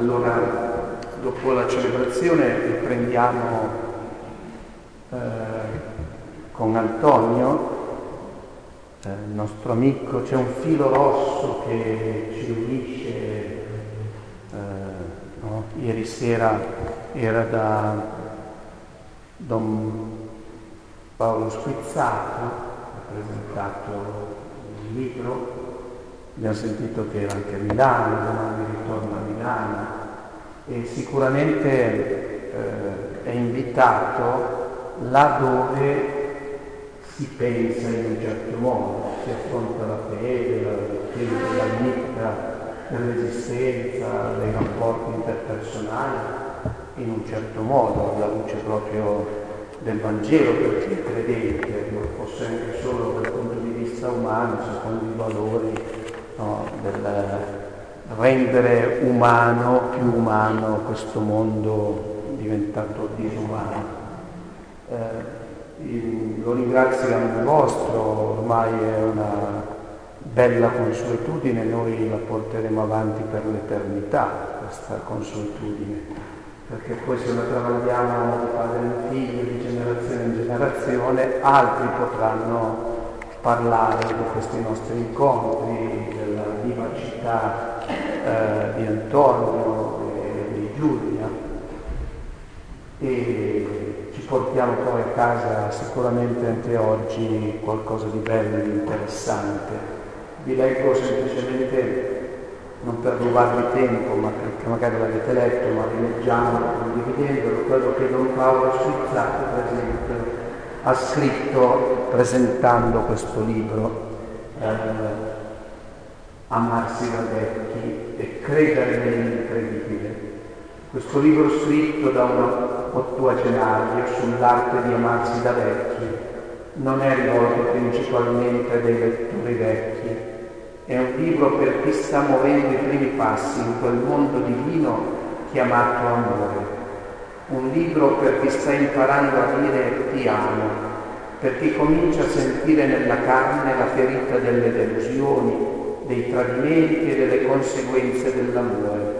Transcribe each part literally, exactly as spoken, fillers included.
Allora, dopo la celebrazione riprendiamo eh, con Antonio, eh, il nostro amico. C'è un filo rosso che ci unisce. Eh, no? Ieri sera era da Don Paolo Squizzato, ha presentato il libro. Abbiamo sentito che era anche a Milano, domani ritorna a Milano, e sicuramente eh, è invitato là dove si pensa in un certo modo, si affronta la fede, la, la vita dell'esistenza, dei rapporti interpersonali in un certo modo, alla luce proprio del Vangelo per chi è credente, non fosse anche solo dal punto di vista umano, secondo i valori, no, del rendere umano, più umano questo mondo diventato disumano. Eh, lo ringrazio anche vostro, ormai è una bella consuetudine, noi la porteremo avanti per l'eternità, questa consuetudine, perché poi se la travagliamo di padre in figlio, di generazione in generazione, altri potranno parlare di questi nostri incontri, della vivacità eh, di Antonio e di Giulia, e ci portiamo poi a casa sicuramente anche oggi qualcosa di bello e di interessante. Vi leggo semplicemente, non per rubarvi tempo, ma perché magari l'avete letto, ma rileggiamo condividendolo, quello che Don Paolo Squizzato, per esempio, ha scritto presentando questo libro, eh, Amarsi da vecchi e credere nell'incredibile. Questo libro scritto da un ottuagenario sull'arte di amarsi da vecchi non è rivolto principalmente ai lettori vecchi, è un libro per chi sta muovendo i primi passi in quel mondo divino chiamato amore. Un libro per chi sta imparando a dire ti amo, per chi comincia a sentire nella carne la ferita delle delusioni, dei tradimenti e delle conseguenze dell'amore.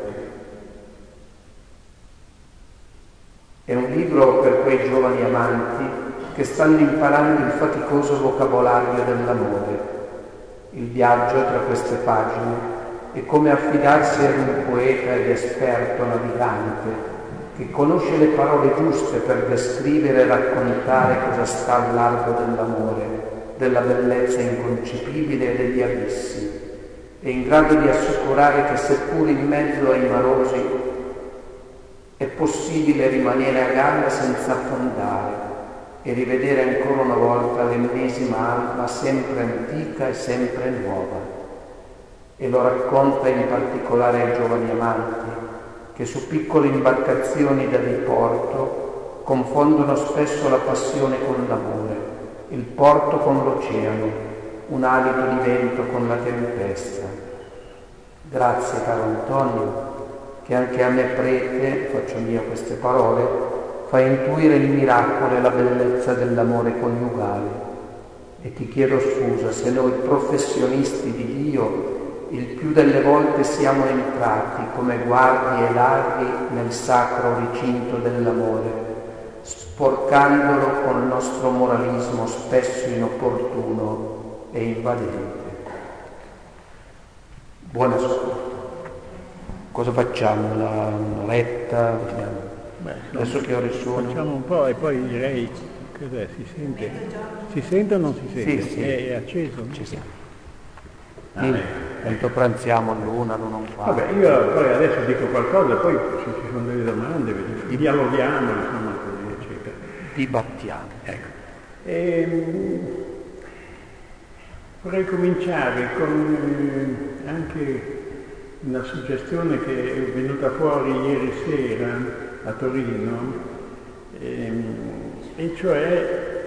È un libro per quei giovani amanti che stanno imparando il faticoso vocabolario dell'amore. Il viaggio tra queste pagine è come affidarsi ad un poeta ed esperto navigante che conosce le parole giuste per descrivere e raccontare cosa sta al largo dell'amore, della bellezza inconcepibile e degli abissi. È in grado di assicurare che seppur in mezzo ai marosi è possibile rimanere a galla senza affondare e rivedere ancora una volta l'ennesima alba sempre antica e sempre nuova. E lo racconta in particolare ai giovani amanti che su piccole imbarcazioni da diporto confondono spesso la passione con l'amore, il porto con l'oceano, un alito di vento con la tempesta. Grazie, caro Antonio, che anche a me prete, faccio mia queste parole, fa intuire il miracolo e la bellezza dell'amore coniugale. E ti chiedo scusa se noi professionisti di Dio il più delle volte siamo entrati come guardie e ladri nel sacro recinto dell'amore, sporcandolo col nostro moralismo spesso inopportuno e invadente. Buon ascolto. Cosa facciamo? La retta? Beh, Adesso che ore sono? Facciamo un po' e poi direi, cos'è, si sente? Si sente o non si sente? Sì, sì. È, è acceso? Ci siamo. Ah, Sì. Quanto pranziamo all'una, l'una un quarto. Vabbè, io poi adesso dico qualcosa, poi se ci sono delle domande, dialoghiamo, insomma, così, eccetera. Dibattiamo. Ecco. E, vorrei cominciare con eh, anche una suggestione che è venuta fuori ieri sera a Torino, ehm, e cioè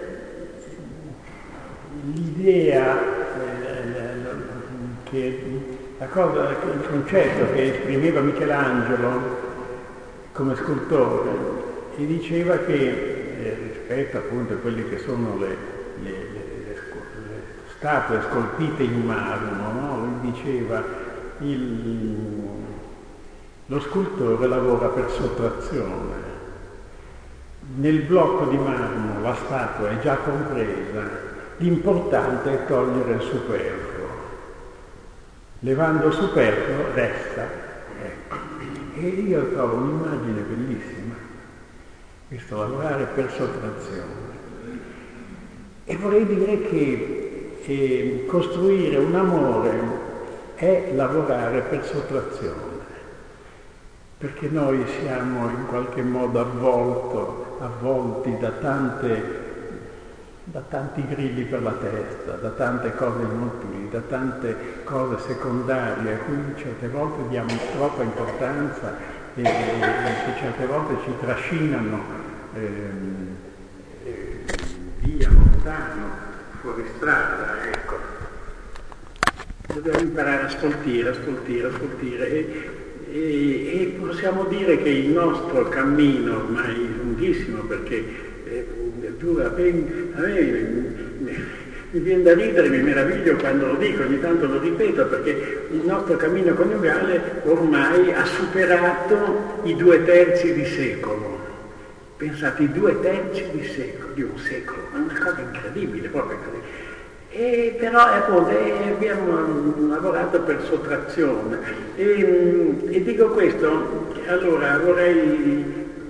l'idea, eh, che la cosa, il concetto che esprimeva Michelangelo come scultore, e diceva che eh, rispetto appunto a quelle che sono le, le, le, le, le statue scolpite in marmo, no? Lui diceva il, Lo scultore lavora per sottrazione. Nel blocco di marmo la statua è già compresa, l'importante è togliere il superfluo. Levando il superfluo resta. Ecco. E io trovo un'immagine bellissima, questo lavorare per sottrazione. E vorrei dire che eh, costruire un amore è lavorare per sottrazione. Perché noi siamo in qualche modo avvolto, avvolti da, tante, da tanti grilli per la testa, da tante cose inutili, da tante cose secondarie a cui certe volte diamo troppa importanza e, e, e che certe volte ci trascinano ehm, eh, via, lontano, fuori strada, ecco. Dobbiamo imparare a sfoltire, a sfoltire, a sfoltire. E, E, e possiamo dire che il nostro cammino ormai lunghissimo, perché eh, dura ben, a me mi, mi viene da ridere, mi meraviglio quando lo dico, ogni tanto lo ripeto, perché il nostro cammino coniugale ormai ha superato i due terzi di secolo. Pensate, i due terzi di secolo, di un secolo, è una cosa incredibile, proprio incredibile. E però appunto eh, abbiamo lavorato per sottrazione e, e dico questo, allora vorrei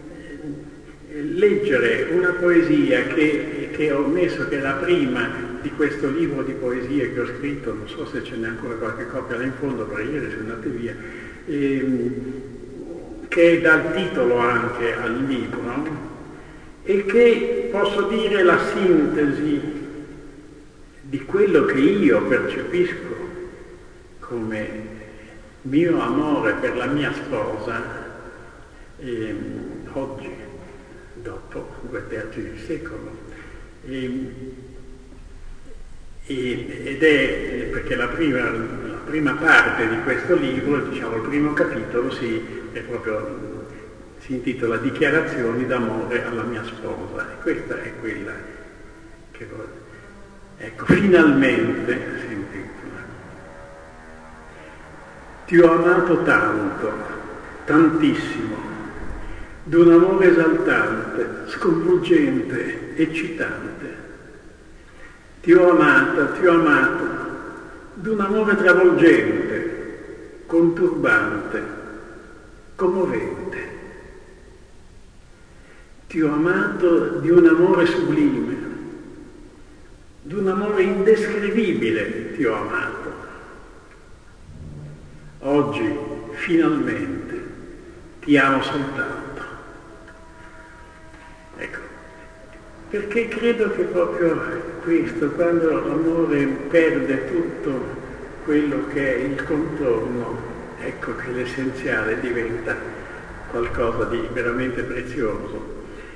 leggere una poesia che, che ho messo, che è la prima di questo libro di poesie che ho scritto, non so se ce n'è ancora qualche copia là in fondo, per ieri sono andate via, e, che dà il titolo anche al libro, e che posso dire la sintesi di quello che io percepisco come mio amore per la mia sposa eh, oggi, dopo due terzi di secolo. E, e, ed è perché la prima, la prima parte di questo libro, diciamo il primo capitolo, si, è proprio, si intitola Dichiarazioni d'amore alla mia sposa, e questa è quella che voglio. Ecco, finalmente, si intitola. Ti ho amato tanto, tantissimo, d'un amore esaltante, sconvolgente, eccitante. Ti ho amata, ti ho amato, d'un amore travolgente, conturbante, commovente. Ti ho amato di un amore sublime, d'un amore indescrivibile ti ho amato. Oggi, finalmente, ti amo soltanto. Ecco, perché credo che proprio questo, quando l'amore perde tutto quello che è il contorno, ecco che l'essenziale diventa qualcosa di veramente prezioso.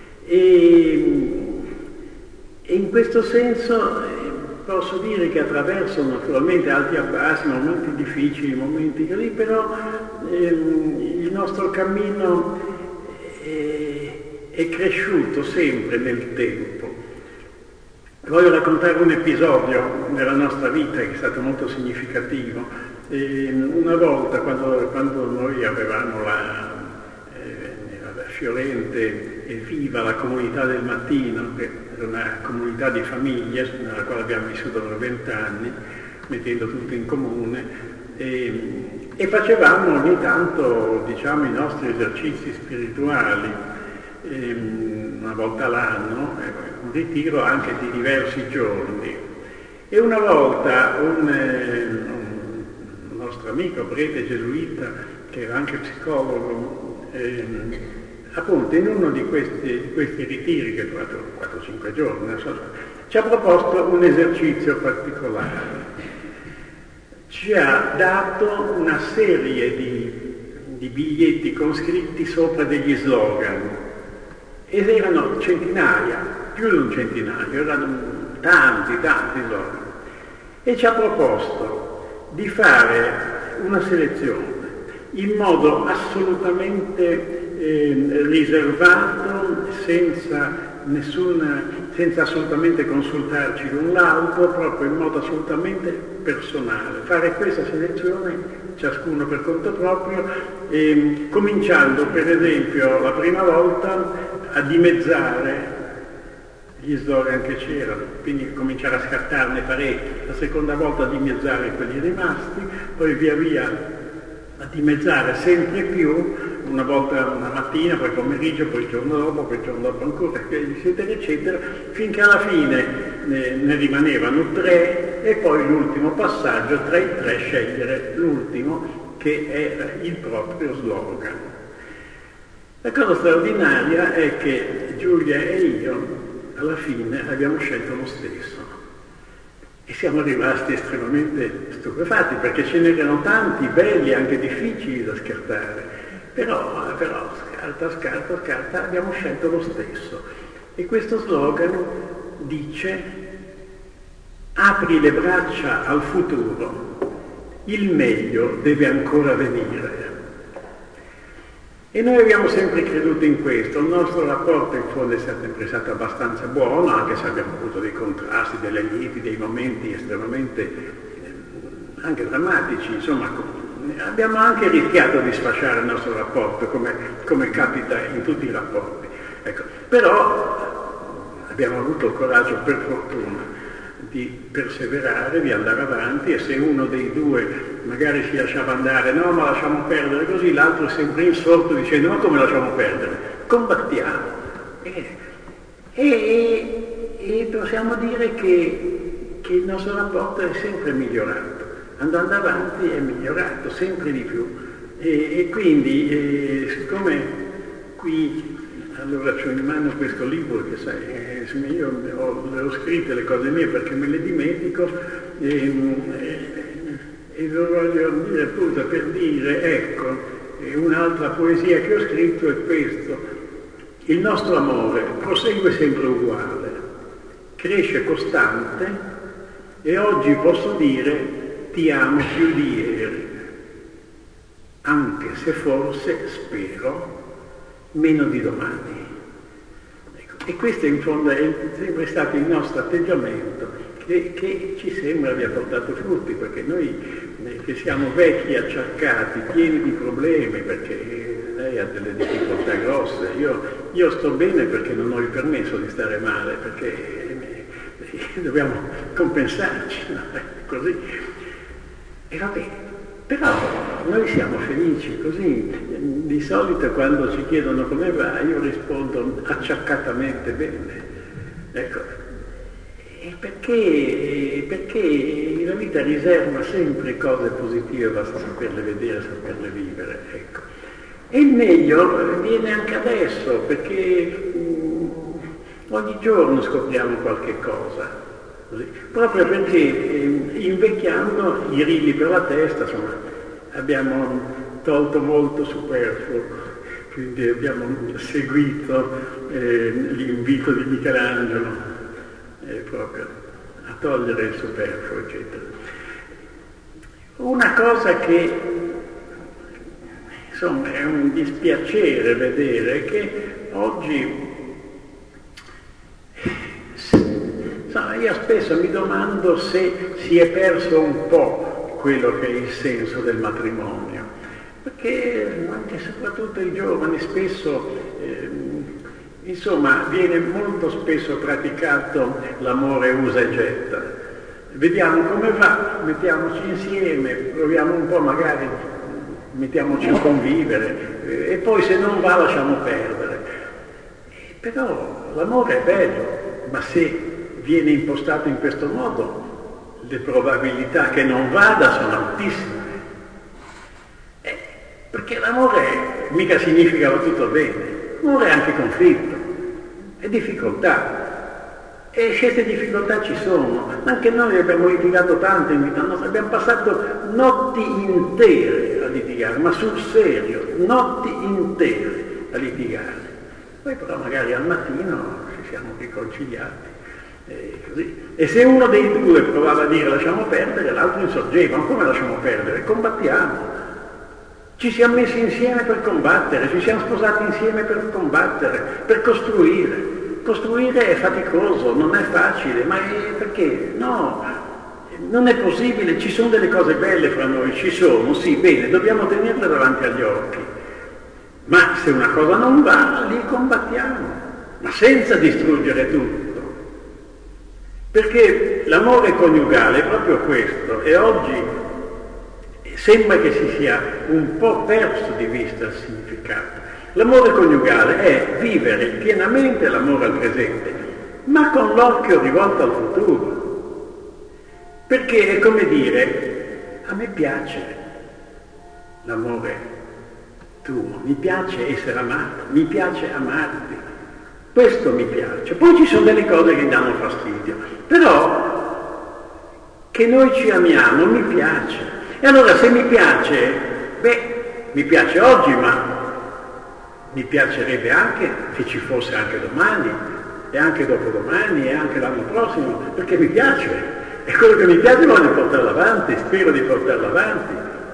E E in questo senso eh, posso dire che attraverso naturalmente alti e bassi, momenti difficili, momenti così, però ehm, il nostro cammino è, è cresciuto sempre nel tempo. Voglio raccontare un episodio nella nostra vita che è stato molto significativo. E una volta, quando, quando noi avevamo la, eh, la fiorente e viva la comunità del mattino, che una comunità di famiglie nella quale abbiamo vissuto per vent'anni, mettendo tutto in comune, e, e facevamo ogni tanto, diciamo, i nostri esercizi spirituali, e, una volta l'anno, un ritiro anche di diversi giorni. E una volta un, un nostro amico, prete gesuita, che era anche psicologo, eh, appunto in uno di questi, di questi ritiri, che è durato quattro cinque giorni, non so, ci ha proposto un esercizio particolare. Ci ha dato una serie di, di biglietti con scritti sopra degli slogan, ed erano centinaia, più di un centinaio, erano tanti, tanti slogan, e ci ha proposto di fare una selezione in modo assolutamente Eh, riservato, senza nessuna, senza assolutamente consultarci l'un l'altro, proprio in modo assolutamente personale. Fare questa selezione ciascuno per conto proprio, e, cominciando per esempio la prima volta a dimezzare gli slogan che c'erano, quindi cominciare a scartarne parecchi, la seconda volta a dimezzare quelli rimasti, poi via via a dimezzare sempre più, una volta una mattina, poi pomeriggio, poi il giorno dopo, poi il giorno dopo ancora, eccetera, eccetera, finché alla fine ne, ne rimanevano tre e poi l'ultimo passaggio, tra i tre scegliere l'ultimo che era il proprio slogan. La cosa straordinaria è che Giulia e io alla fine abbiamo scelto lo stesso. E siamo rimasti estremamente stupefatti perché ce n'erano tanti belli, anche difficili da scartare, però, però scarta, scarta, scarta, abbiamo scelto lo stesso. E questo slogan dice: apri le braccia al futuro, il meglio deve ancora venire. E noi abbiamo sempre creduto in questo, il nostro rapporto in fondo è sempre stato abbastanza buono, anche se abbiamo avuto dei contrasti, delle liti, dei momenti estremamente eh, anche drammatici, insomma abbiamo anche rischiato di sfasciare il nostro rapporto, come, come capita in tutti i rapporti. Ecco, però abbiamo avuto il coraggio, per fortuna, di perseverare, di andare avanti, e se uno dei due magari si lasciava andare, no ma lasciamo perdere così, l'altro è sempre insorto dicendo ma come lasciamo perdere? Combattiamo. E, e, e possiamo dire che, che il nostro rapporto è sempre migliorato, andando avanti è migliorato sempre di più. E, e quindi, e, siccome qui allora ho in mano questo libro che sai, eh, io ho, le ho scritte le cose mie perché me le dimentico, e, e, e lo voglio dire appunto per dire, ecco, un'altra poesia che ho scritto è questo: il nostro amore prosegue sempre uguale, cresce costante e oggi posso dire ti amo più di ieri, anche se forse, spero, meno di domani. Ecco, e questo in fondo è sempre stato il nostro atteggiamento che, che ci sembra abbia portato frutti, perché noi eh, che siamo vecchi, acciaccati, pieni di problemi, perché lei ha delle difficoltà grosse, io, io sto bene perché non ho il permesso di stare male, perché eh, dobbiamo compensarci, no? Così. E va bene. Però noi siamo felici così, di solito quando ci chiedono come va io rispondo acciaccatamente bene. Ecco, e perché, perché la vita riserva sempre cose positive, basta saperle vedere, saperle vivere. Ecco. E il meglio viene anche adesso, perché mh, ogni giorno scopriamo qualche cosa. Così. Proprio perché eh, invecchiando i rigli per la testa, insomma, abbiamo tolto molto superfluo, quindi abbiamo seguito eh, l'invito di Michelangelo eh, proprio a togliere il superfluo, eccetera. Una cosa che insomma è un dispiacere vedere è che oggi no, io spesso mi domando se si è perso un po' quello che è il senso del matrimonio, perché anche soprattutto i giovani spesso, eh, insomma, viene molto spesso praticato l'amore usa e getta. Vediamo come va, mettiamoci insieme, proviamo un po', magari mettiamoci a convivere, eh, e poi se non va lasciamo perdere. Eh, però l'amore è bello, ma se viene impostato in questo modo, le probabilità che non vada sono altissime. Eh, perché l'amore mica significa va tutto bene, l'amore è anche conflitto, è difficoltà. E queste difficoltà ci sono. Anche noi abbiamo litigato tanto in vita nostra, abbiamo passato notti intere a litigare, ma sul serio, notti intere a litigare. Poi però magari al mattino ci siamo riconciliati. E, così. E se uno dei due provava a dire lasciamo perdere, l'altro insorgeva: ma come lasciamo perdere? Combattiamo. Ci siamo messi insieme per combattere, ci siamo sposati insieme per combattere, per costruire. costruire è faticoso, non è facile, ma è perché? No, non è possibile, ci sono delle cose belle fra noi, ci sono, sì, bene, dobbiamo tenerle davanti agli occhi, ma se una cosa non va, lì combattiamo, ma senza distruggere tutto, perché l'amore coniugale è proprio questo, e oggi sembra che si sia un po' perso di vista il significato. L'amore coniugale è vivere pienamente l'amore al presente, ma con l'occhio rivolto al futuro. Perché è come dire, a me piace l'amore tuo, mi piace essere amato, mi piace amarti, questo mi piace. Poi ci sono delle cose che danno fastidio, però che noi ci amiamo mi piace. E allora se mi piace, beh, mi piace oggi, ma mi piacerebbe anche che ci fosse anche domani, e anche dopodomani, e anche l'anno prossimo, perché mi piace. E quello che mi piace voglio portarlo avanti, spero di portarlo avanti.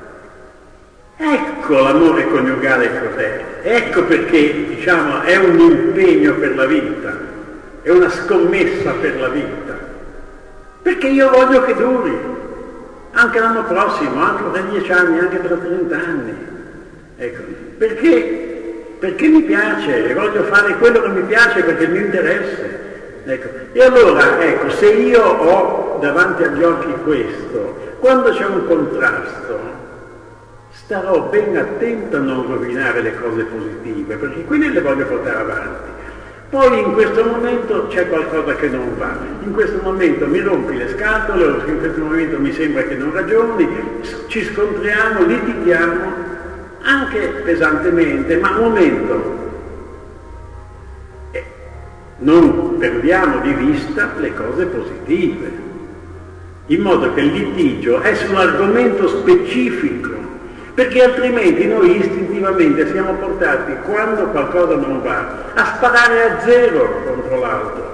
Ecco l'amore coniugale cos'è. Ecco perché, diciamo, è un impegno per la vita, è una scommessa per la vita. Perché io voglio che duri, anche l'anno prossimo, anche tra dieci anni, anche tra trenta anni. Ecco, perché? Perché mi piace, e voglio fare quello che mi piace perché è il mio interesse. Ecco. E allora, ecco, se io ho davanti agli occhi questo, quando c'è un contrasto, starò ben attento a non rovinare le cose positive, perché quelle le voglio portare avanti. Poi in questo momento c'è qualcosa che non va, in questo momento mi rompi le scatole, o in questo momento mi sembra che non ragioni, ci scontriamo, litighiamo, anche pesantemente, ma un momento, eh, non perdiamo di vista le cose positive, in modo che il litigio è su un argomento specifico, perché altrimenti noi istintivamente siamo portati, quando qualcosa non va, a sparare a zero contro l'altro.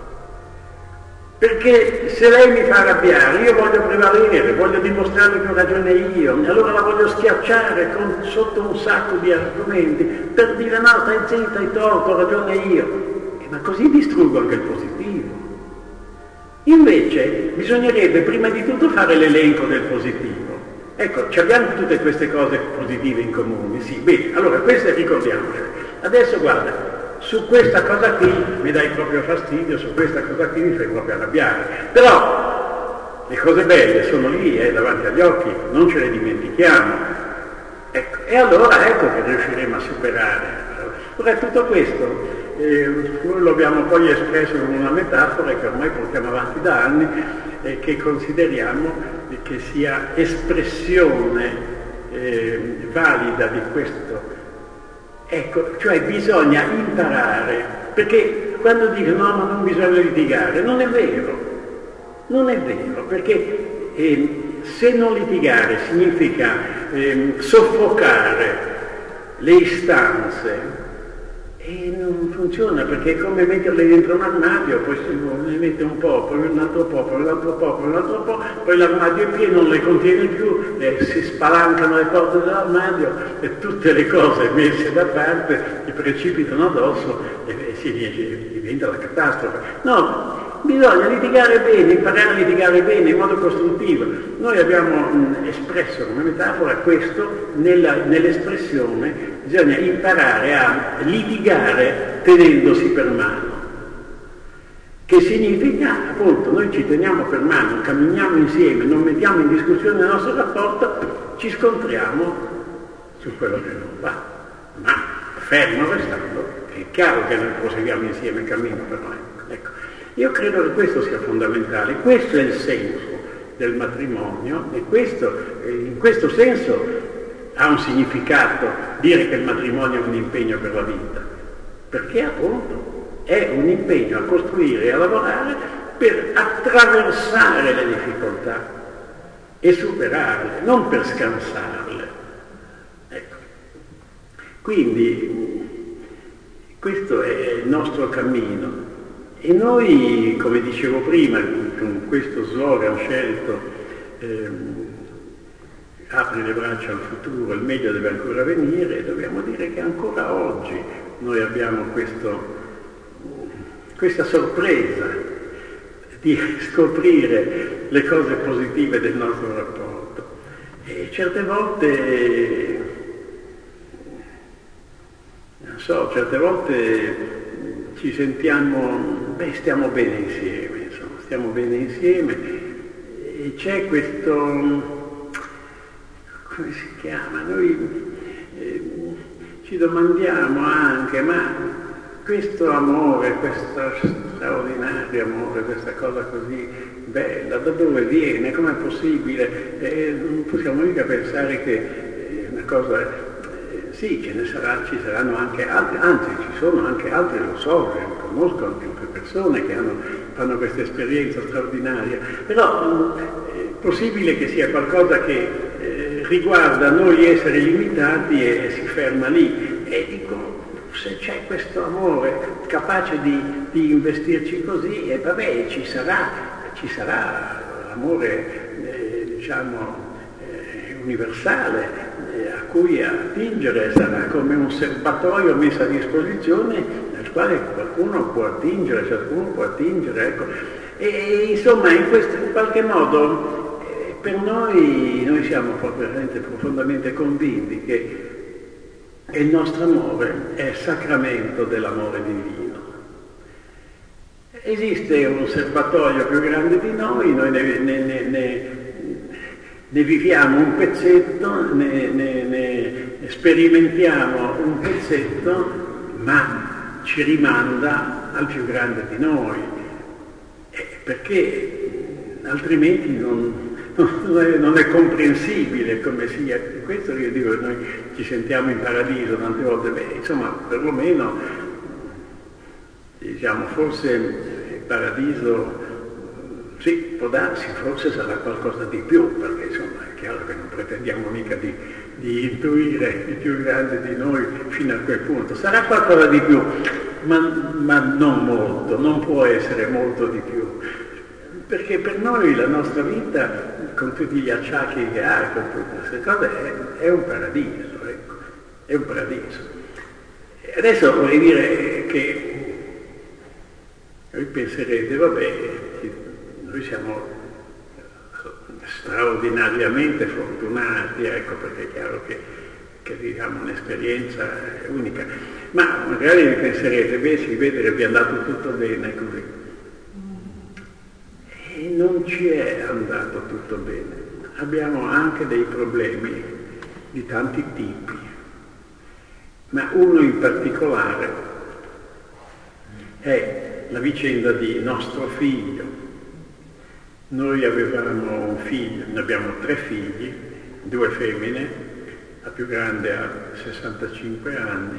Perché se lei mi fa arrabbiare, io voglio prevalere, voglio dimostrare che ho ragione io, e allora la voglio schiacciare con, sotto un sacco di argomenti per dire no, stai zitta, hai torto, ho ragione io. E ma così distruggo anche il positivo. Invece bisognerebbe prima di tutto fare l'elenco del positivo. Ecco, ci abbiamo tutte queste cose positive in comune, sì, bene, allora queste ricordiamocele. Adesso guarda, su questa cosa qui mi dai proprio fastidio, su questa cosa qui mi fai proprio arrabbiare. Però le cose belle sono lì, eh, davanti agli occhi, non ce le dimentichiamo. Ecco, e allora ecco che riusciremo a superare. Ora tutto questo eh, noi lo abbiamo poi espresso in una metafora che ormai portiamo avanti da anni e che consideriamo che sia espressione eh, valida di questo. Ecco, cioè bisogna imparare, perché quando dicono no, ma non bisogna litigare, non è vero, non è vero, perché eh, se non litigare significa eh, soffocare le istanze, e non funziona, perché è come metterle dentro un armadio, poi si ne mette un po', poi un altro po', poi un altro po', poi un altro po', poi l'armadio è pieno, non le contiene più, e si spalancano le porte dell'armadio e tutte le cose messe da parte gli precipitano addosso e, e si diventa la catastrofe. No, bisogna litigare bene, imparare a litigare bene in modo costruttivo. Noi abbiamo mh, espresso come metafora questo nella, nell'espressione bisogna imparare a litigare tenendosi per mano, che significa appunto noi ci teniamo per mano, camminiamo insieme, non mettiamo in discussione il nostro rapporto, ci scontriamo su quello che non va, ma fermo restando, è chiaro che noi proseguiamo insieme il cammino per noi. Ecco, io credo che questo sia fondamentale, questo è il senso del matrimonio e questo, in questo senso ha un significato dire che il matrimonio è un impegno per la vita, perché appunto è un impegno a costruire e a lavorare per attraversare le difficoltà e superarle, non per scansarle. Ecco. Quindi questo è il nostro cammino e noi, come dicevo prima, con questo slogan scelto, ehm, apri le braccia al futuro, il meglio deve ancora venire, e dobbiamo dire che ancora oggi noi abbiamo questo, questa sorpresa di scoprire le cose positive del nostro rapporto. E certe volte, non so, certe volte ci sentiamo, beh, stiamo bene insieme, insomma, stiamo bene insieme e c'è questo, come si chiama? Noi eh, ci domandiamo anche, ma questo amore, questo straordinario amore, questa cosa così bella, da dove viene? Com'è possibile? Eh, non possiamo mica pensare che è una cosa, eh, sì, ce ne sarà, ci saranno anche altri, anzi ci sono anche altri, lo so, conosco anche persone che hanno, fanno questa esperienza straordinaria, però è possibile che sia qualcosa che eh, riguarda noi esseri limitati e, e si ferma lì. E dico, se c'è questo amore capace di, di investirci così, e vabbè, ci sarà, ci sarà l'amore, eh, diciamo, eh, universale, eh, a cui attingere, sarà come un serbatoio messo a disposizione nel quale qualcuno può attingere, ciascuno può attingere, ecco. E, e insomma, in, questo, in qualche modo, eh, per noi, noi siamo veramente profondamente convinti che il nostro amore è sacramento dell'amore divino. Esiste un serbatoio più grande di noi, noi ne, ne, ne, ne, ne viviamo un pezzetto, ne, ne, ne sperimentiamo un pezzetto, ma ci rimanda al più grande di noi, eh, perché altrimenti non... Non è, non è comprensibile come sia questo. Io dico, noi ci sentiamo in paradiso tante volte, beh, insomma, perlomeno diciamo, forse il paradiso, sì, può darsi, forse sarà qualcosa di più, perché insomma è chiaro che non pretendiamo mica di, di intuire il più grande di noi fino a quel punto. Sarà qualcosa di più, ma, ma non molto, non può essere molto di più. Perché per noi la nostra vita, con tutti gli acciacchi che ha, con tutte queste cose, è, è un paradiso, ecco, è un paradiso. E adesso vorrei dire che voi penserete, vabbè, noi siamo straordinariamente fortunati, ecco, perché è chiaro che, che viviamo un'esperienza unica, ma magari vi penserete, beh, si vede che vi è andato tutto bene così. E non ci è andato tutto bene, abbiamo anche dei problemi di tanti tipi, ma uno in particolare è la vicenda di nostro figlio. Noi avevamo un figlio, ne abbiamo tre figli, due femmine, la più grande ha sessantacinque anni,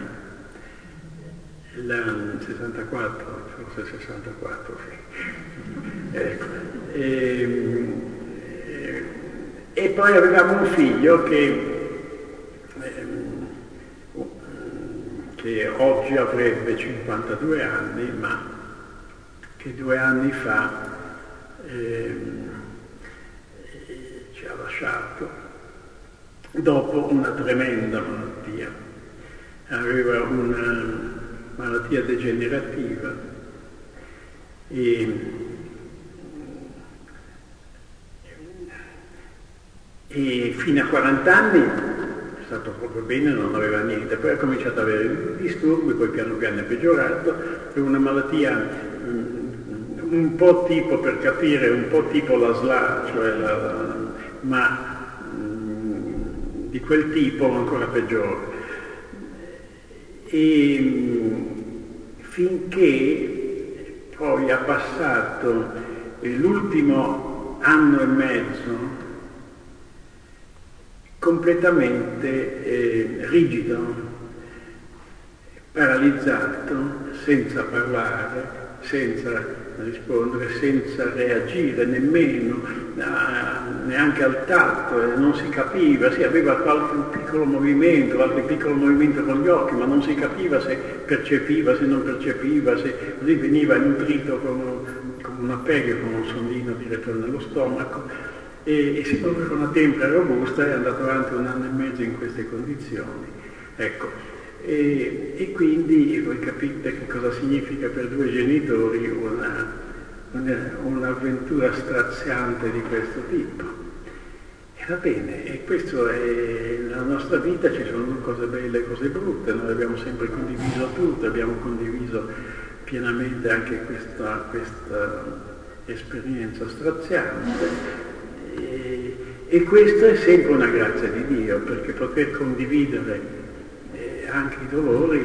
la sessantaquattro, forse sessantaquattro, sì. Ecco. E, e poi avevamo un figlio che, che oggi avrebbe cinquantadue anni, ma che due anni fa eh, ci ha lasciato dopo una tremenda malattia. Aveva una malattia degenerativa e, e fino a quaranta anni è stato proprio bene, non aveva niente, poi ha cominciato ad avere disturbi, poi piano piano è peggiorato, è una malattia um, un po' tipo, per capire, un po' tipo la S L A, cioè la, la, ma um, di quel tipo ancora peggiore. E finché poi ha passato l'ultimo anno e mezzo completamente eh, rigido, paralizzato, senza parlare, senza rispondere, senza reagire nemmeno, neanche al tatto, non si capiva, sì, aveva qualche piccolo movimento, qualche piccolo movimento con gli occhi, ma non si capiva se percepiva, se non percepiva, se così veniva nutrito come, come una pega, con un sondino diretto nello stomaco, e, e siccome aveva una tempra robusta è andato avanti un anno e mezzo in queste condizioni. Ecco, E, e quindi voi capite che cosa significa per due genitori una, una, un'avventura straziante di questo tipo. E va bene, e questo è, nella nostra vita ci sono cose belle e cose brutte, noi abbiamo sempre condiviso tutto, abbiamo condiviso pienamente anche questa, questa esperienza straziante, e, e questo è sempre una grazia di Dio, perché poter condividere eh, anche i dolori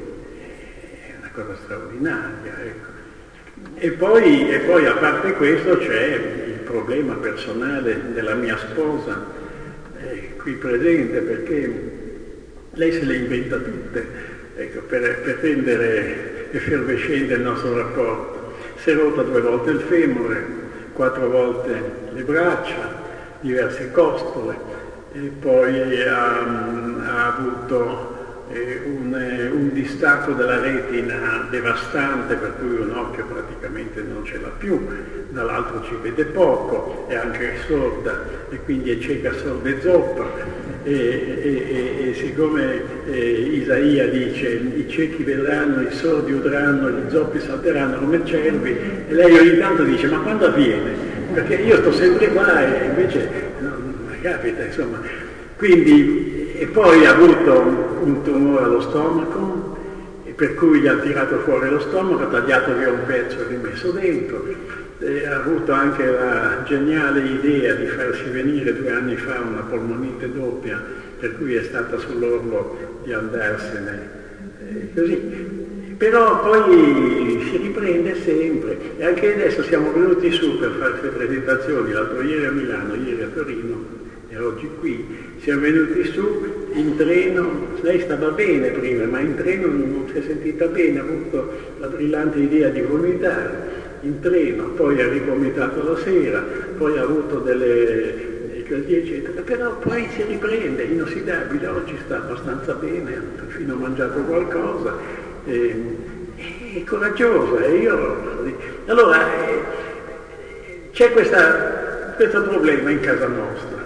è una cosa straordinaria, ecco. E poi, e poi a parte questo c'è il problema personale della mia sposa, eh, qui presente, perché lei se le inventa tutte, ecco, per, per rendere effervescente il nostro rapporto. Si è rotta due volte il femore, quattro volte le braccia, diverse costole, e poi ha, ha avuto eh, un, eh, un distacco della retina devastante, per cui un occhio praticamente non ce l'ha più, dall'altro ci vede poco, è anche sorda e quindi è cieca, sorda e zoppa. E, e, e, e siccome eh, Isaia dice i ciechi vedranno, i sordi udranno, gli zoppi salteranno come cervi, e lei ogni tanto dice ma quando avviene? Perché io sto sempre qua e invece non capita, insomma. Quindi, e poi ha avuto un tumore allo stomaco, e per cui gli ha tirato fuori lo stomaco, ha tagliato via un pezzo e rimesso dentro. E ha avuto anche la geniale idea di farsi venire due anni fa una polmonite doppia, per cui è stata sull'orlo di andarsene, eh, così. Però poi si riprende sempre, e anche adesso siamo venuti su per fare le presentazioni, l'altro ieri a Milano, ieri a Torino e oggi qui. Siamo venuti su in treno, lei stava bene prima, ma in treno non si è sentita bene, ha avuto la brillante idea di vomitare in treno, poi ha rivomitato la sera, poi ha avuto delle così eccetera, però poi si riprende, inossidabile, oggi sta abbastanza bene, ha perfino mangiato qualcosa, è, è coraggiosa, e io... Allora, eh, c'è questa, questo problema in casa nostra.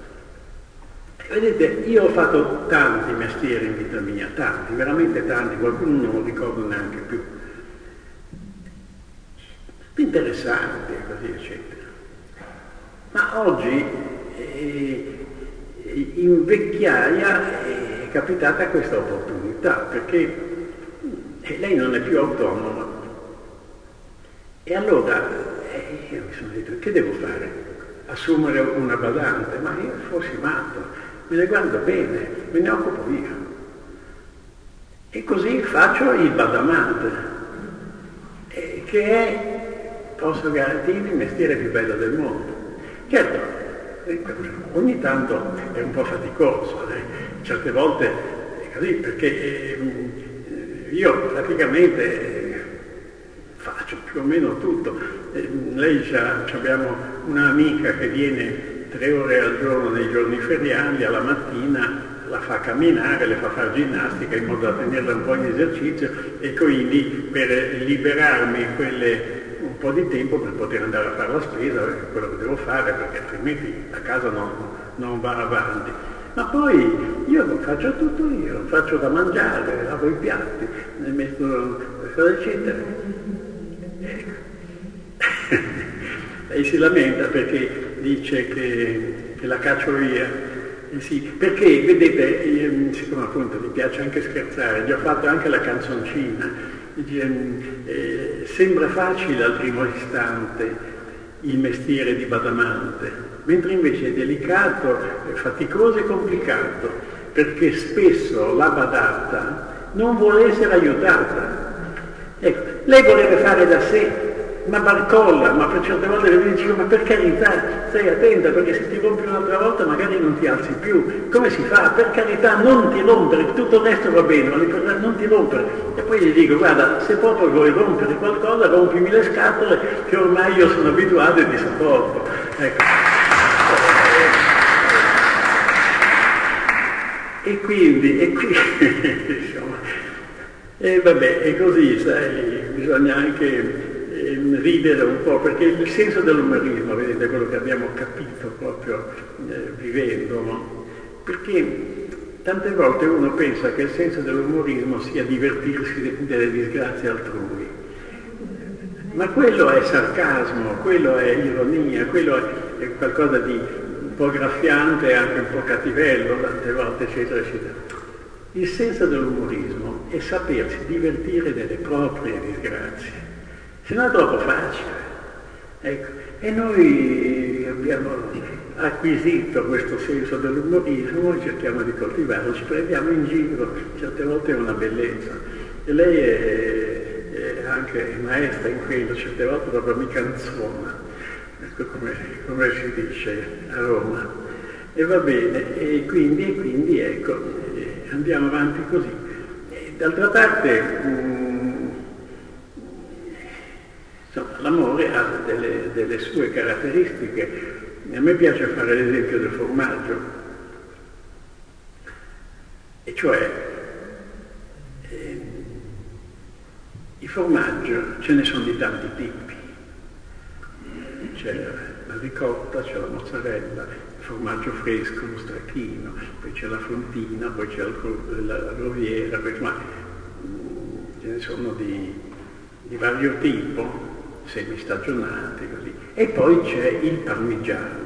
Vedete, io ho fatto tanti mestieri in vita mia, tanti, veramente tanti, qualcuno non lo ricordo neanche più. Interessanti e così eccetera. Ma oggi eh, in vecchiaia è capitata questa opportunità, perché eh, lei non è più autonoma. E allora eh, io mi sono detto, che devo fare? Assumere una badante? Ma io fossi matto, me ne guardo bene, me ne occupo io. E così faccio il badamante, eh, che è, posso garantirvi, il mestiere più bello del mondo. Certo, ogni tanto è un po' faticoso, eh? Certe volte è così, perché eh, io praticamente faccio più o meno tutto. Eh, lei già, abbiamo un'amica che viene tre ore al giorno nei giorni feriali, alla mattina la fa camminare, le fa fare ginnastica in modo da tenerla un po' in esercizio, e quindi per liberarmi quelle un po' di tempo per poter andare a fare la spesa, perché è quello che devo fare, perché altrimenti la casa non, non va avanti. Ma poi io faccio tutto io, faccio da mangiare, lavo i piatti, ne metto cose eccetera. Ecco. Lei si lamenta perché dice che, che la caccio via. Eh sì, perché vedete, io, siccome appunto mi piace anche scherzare, gli ho fatto anche la canzoncina. Eh, sembra facile al primo istante il mestiere di badamante, mentre invece è delicato, è faticoso e complicato, perché spesso la badata non vuole essere aiutata. Ecco, lei vorrebbe fare da sé, ma barcolla, ma per certe volte le dico, ma per carità, stai attenta, perché se ti rompi un'altra volta magari non ti alzi più. Come si fa? Per carità, non ti rompere, tutto il resto va bene, ma non ti rompere. E poi gli dico, guarda, se proprio vuoi rompere qualcosa, rompimi le scatole, che ormai io sono abituato e ti sopporto. Ecco. E quindi, e qui, insomma, e vabbè, è così, sai, bisogna anche ridere un po', perché il senso dell'umorismo, vedete, quello che abbiamo capito proprio eh, vivendo, no? Perché tante volte uno pensa che il senso dell'umorismo sia divertirsi delle disgrazie altrui, ma quello è sarcasmo, quello è ironia, quello è qualcosa di un po' graffiante, anche un po' cattivello tante volte, eccetera, eccetera. Il senso dell'umorismo è sapersi divertire delle proprie disgrazie, se no è troppo facile. Ecco. E noi abbiamo acquisito questo senso dell'umorismo e cerchiamo di coltivarlo, ci prendiamo in giro, certe volte è una bellezza. E lei è, è anche maestra in quello, certe volte proprio mi canzona, ecco come, come si dice a Roma. E va bene, e quindi, e quindi ecco, eh, andiamo avanti così. E d'altra parte, mh, insomma, l'amore ha delle, delle sue caratteristiche. A me piace fare l'esempio del formaggio, e cioè eh, il formaggio ce ne sono di tanti tipi. C'è la ricotta, c'è la mozzarella, il formaggio fresco, lo stracchino, poi c'è la frontina, poi c'è la, la groviera, poi, ma, ce ne sono di, di vario tipo, semistagionati, così. E poi c'è il parmigiano.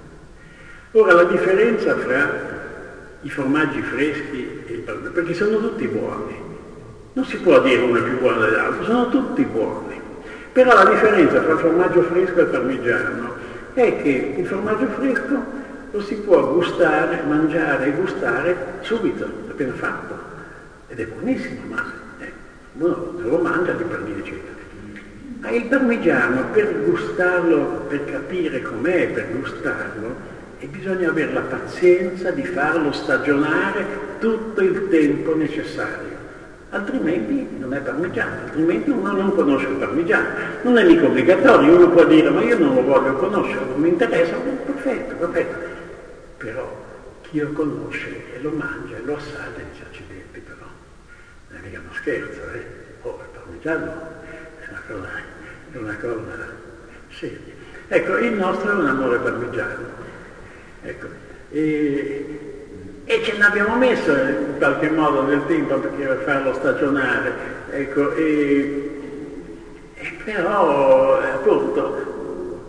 Ora la differenza fra i formaggi freschi e il parmigiano, perché sono tutti buoni, non si può dire uno è più buono dell'altro, sono tutti buoni. Però la differenza tra il formaggio fresco e il parmigiano è che il formaggio fresco lo si può gustare, mangiare e gustare subito, appena fatto, ed è buonissimo, ma eh, uno lo mangia di per dire, eccetera. Ma il parmigiano, per gustarlo, per capire com'è, per gustarlo, e bisogna avere la pazienza di farlo stagionare tutto il tempo necessario. Altrimenti non è parmigiano, altrimenti uno non conosce il parmigiano. Non è mica obbligatorio, uno può dire ma io non lo voglio conoscere, non mi interessa, perfetto, perfetto. Però chi lo conosce e lo mangia e lo assaggia dice accidenti però, non è mica uno scherzo, eh? Oh, il parmigiano è una cosa, è una cosa seria. Ecco, il nostro è un amore parmigiano. Ecco, e, e ce l'abbiamo messo in qualche modo nel tempo per farlo stagionare, ecco, e, e però appunto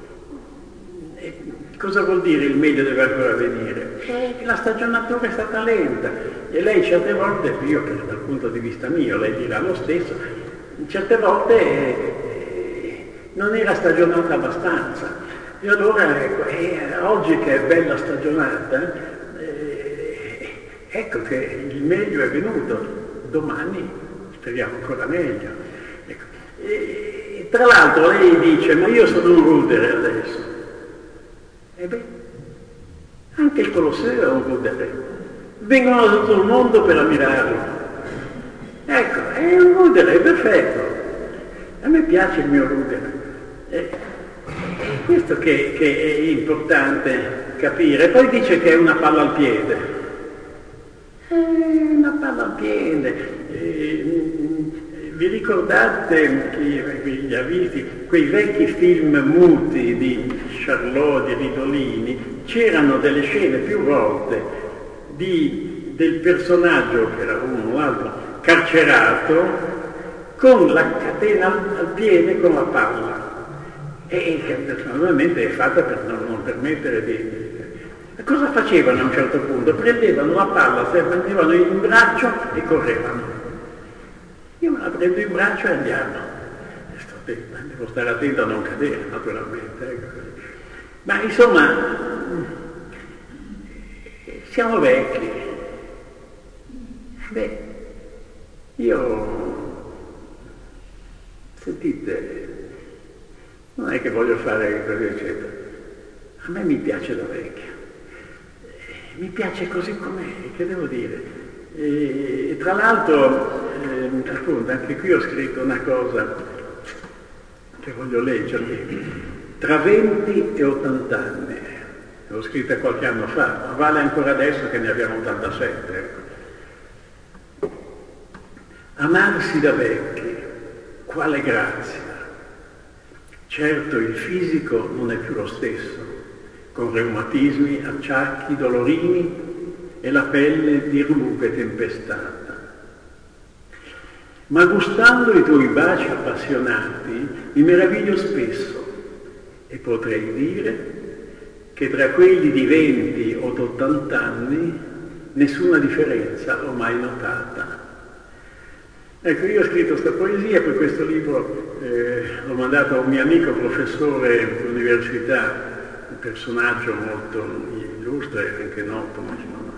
e cosa vuol dire il meglio deve ancora venire? E la stagionatura è stata lenta e lei certe volte, io dal punto di vista mio, lei dirà lo stesso, certe volte eh, non era stagionata abbastanza. E allora ecco, e oggi che è bella stagionata, eh, ecco che il meglio è venuto, domani speriamo ancora meglio. Ecco. E, tra l'altro lei dice, ma io sono un rudere adesso. E beh, anche il Colosseo è un rudere. Vengono da tutto il mondo per ammirarlo. Ecco, è un rudere, è perfetto. A me piace il mio rudere. Eh, Questo che, che è importante capire. Poi dice che è una palla al piede. È una palla al piede. E, vi ricordate, chi li ha visti, quei vecchi film muti di Charlot, di Ridolini? C'erano delle scene più volte di, del personaggio, che era uno o l'altro, carcerato, con la catena al, al piede con la palla. E che naturalmente è fatta per non, non permettere di... Cosa facevano a un certo punto? Prendevano la palla, se la prendevano in braccio e correvano. Io me la prendo in braccio e andiamo. Sto attento, devo stare attento a non cadere, naturalmente. Ecco così. Ma insomma, siamo vecchi. Beh, io... Sentite... Non è che voglio fare così, eccetera. A me mi piace da vecchia. Mi piace così com'è, che devo dire. E, e tra l'altro, eh, appunto, anche qui ho scritto una cosa che voglio leggervi. Tra venti e ottanta anni. L'ho scritta qualche anno fa, ma vale ancora adesso che ne abbiamo ottantasette. Ecco. Amarsi da vecchi, quale grazia. Certo il fisico non è più lo stesso, con reumatismi, acciacchi, dolorini, e la pelle di rupe tempestata. Ma gustando i tuoi baci appassionati, mi meraviglio spesso e potrei dire che tra quelli di venti o d'ottanta anni nessuna differenza ho mai notata. Ecco, io ho scritto questa poesia, per questo libro eh, l'ho mandato a un mio amico professore all'università, un personaggio molto illustre e anche noto, ma insomma,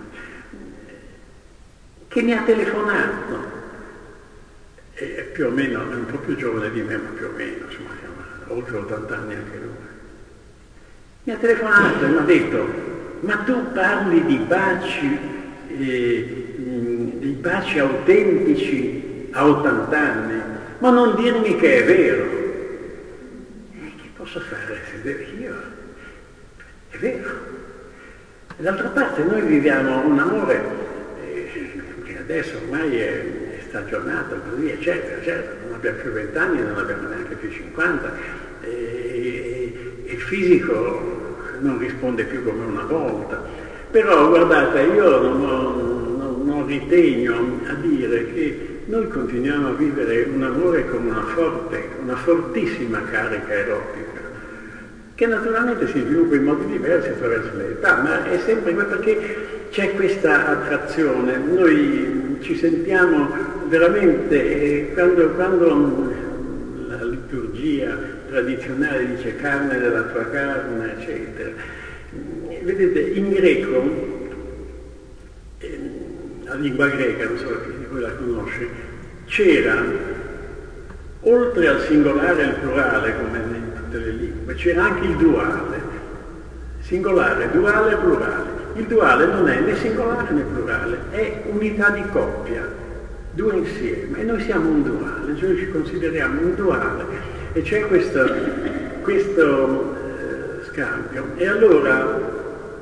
che mi ha telefonato, e più o meno, è un po' più giovane di me, ma più o meno, insomma, siamo oltre ottanta anni anche lui. Mi ha telefonato e mi ha detto: ma tu parli di baci, eh, di baci autentici a ottanta anni, ma non dirmi che è vero. E che posso fare se io? È vero. D'altra parte noi viviamo un amore eh, che adesso ormai è, è stagionato, così eccetera, eccetera. Non abbiamo più vent'anni, non abbiamo neanche più cinquanta, e, e il fisico non risponde più come una volta. Però guardate, io non, non, non ritegno a dire che noi continuiamo a vivere un amore con una forte, una fortissima carica erotica, che naturalmente si sviluppa in modi diversi attraverso le età, ma è sempre perché c'è questa attrazione. Noi ci sentiamo veramente, eh, quando, quando la liturgia tradizionale dice carne della tua carne, eccetera, vedete, in greco, la lingua greca, non so chi di voi la conosce, c'era, oltre al singolare e al plurale, come in tutte le lingue, c'era anche il duale, singolare, duale e plurale. Il duale non è né singolare né plurale, è unità di coppia, due insieme, e noi siamo un duale, cioè ci consideriamo un duale, e c'è questo, questo eh, scambio. E allora,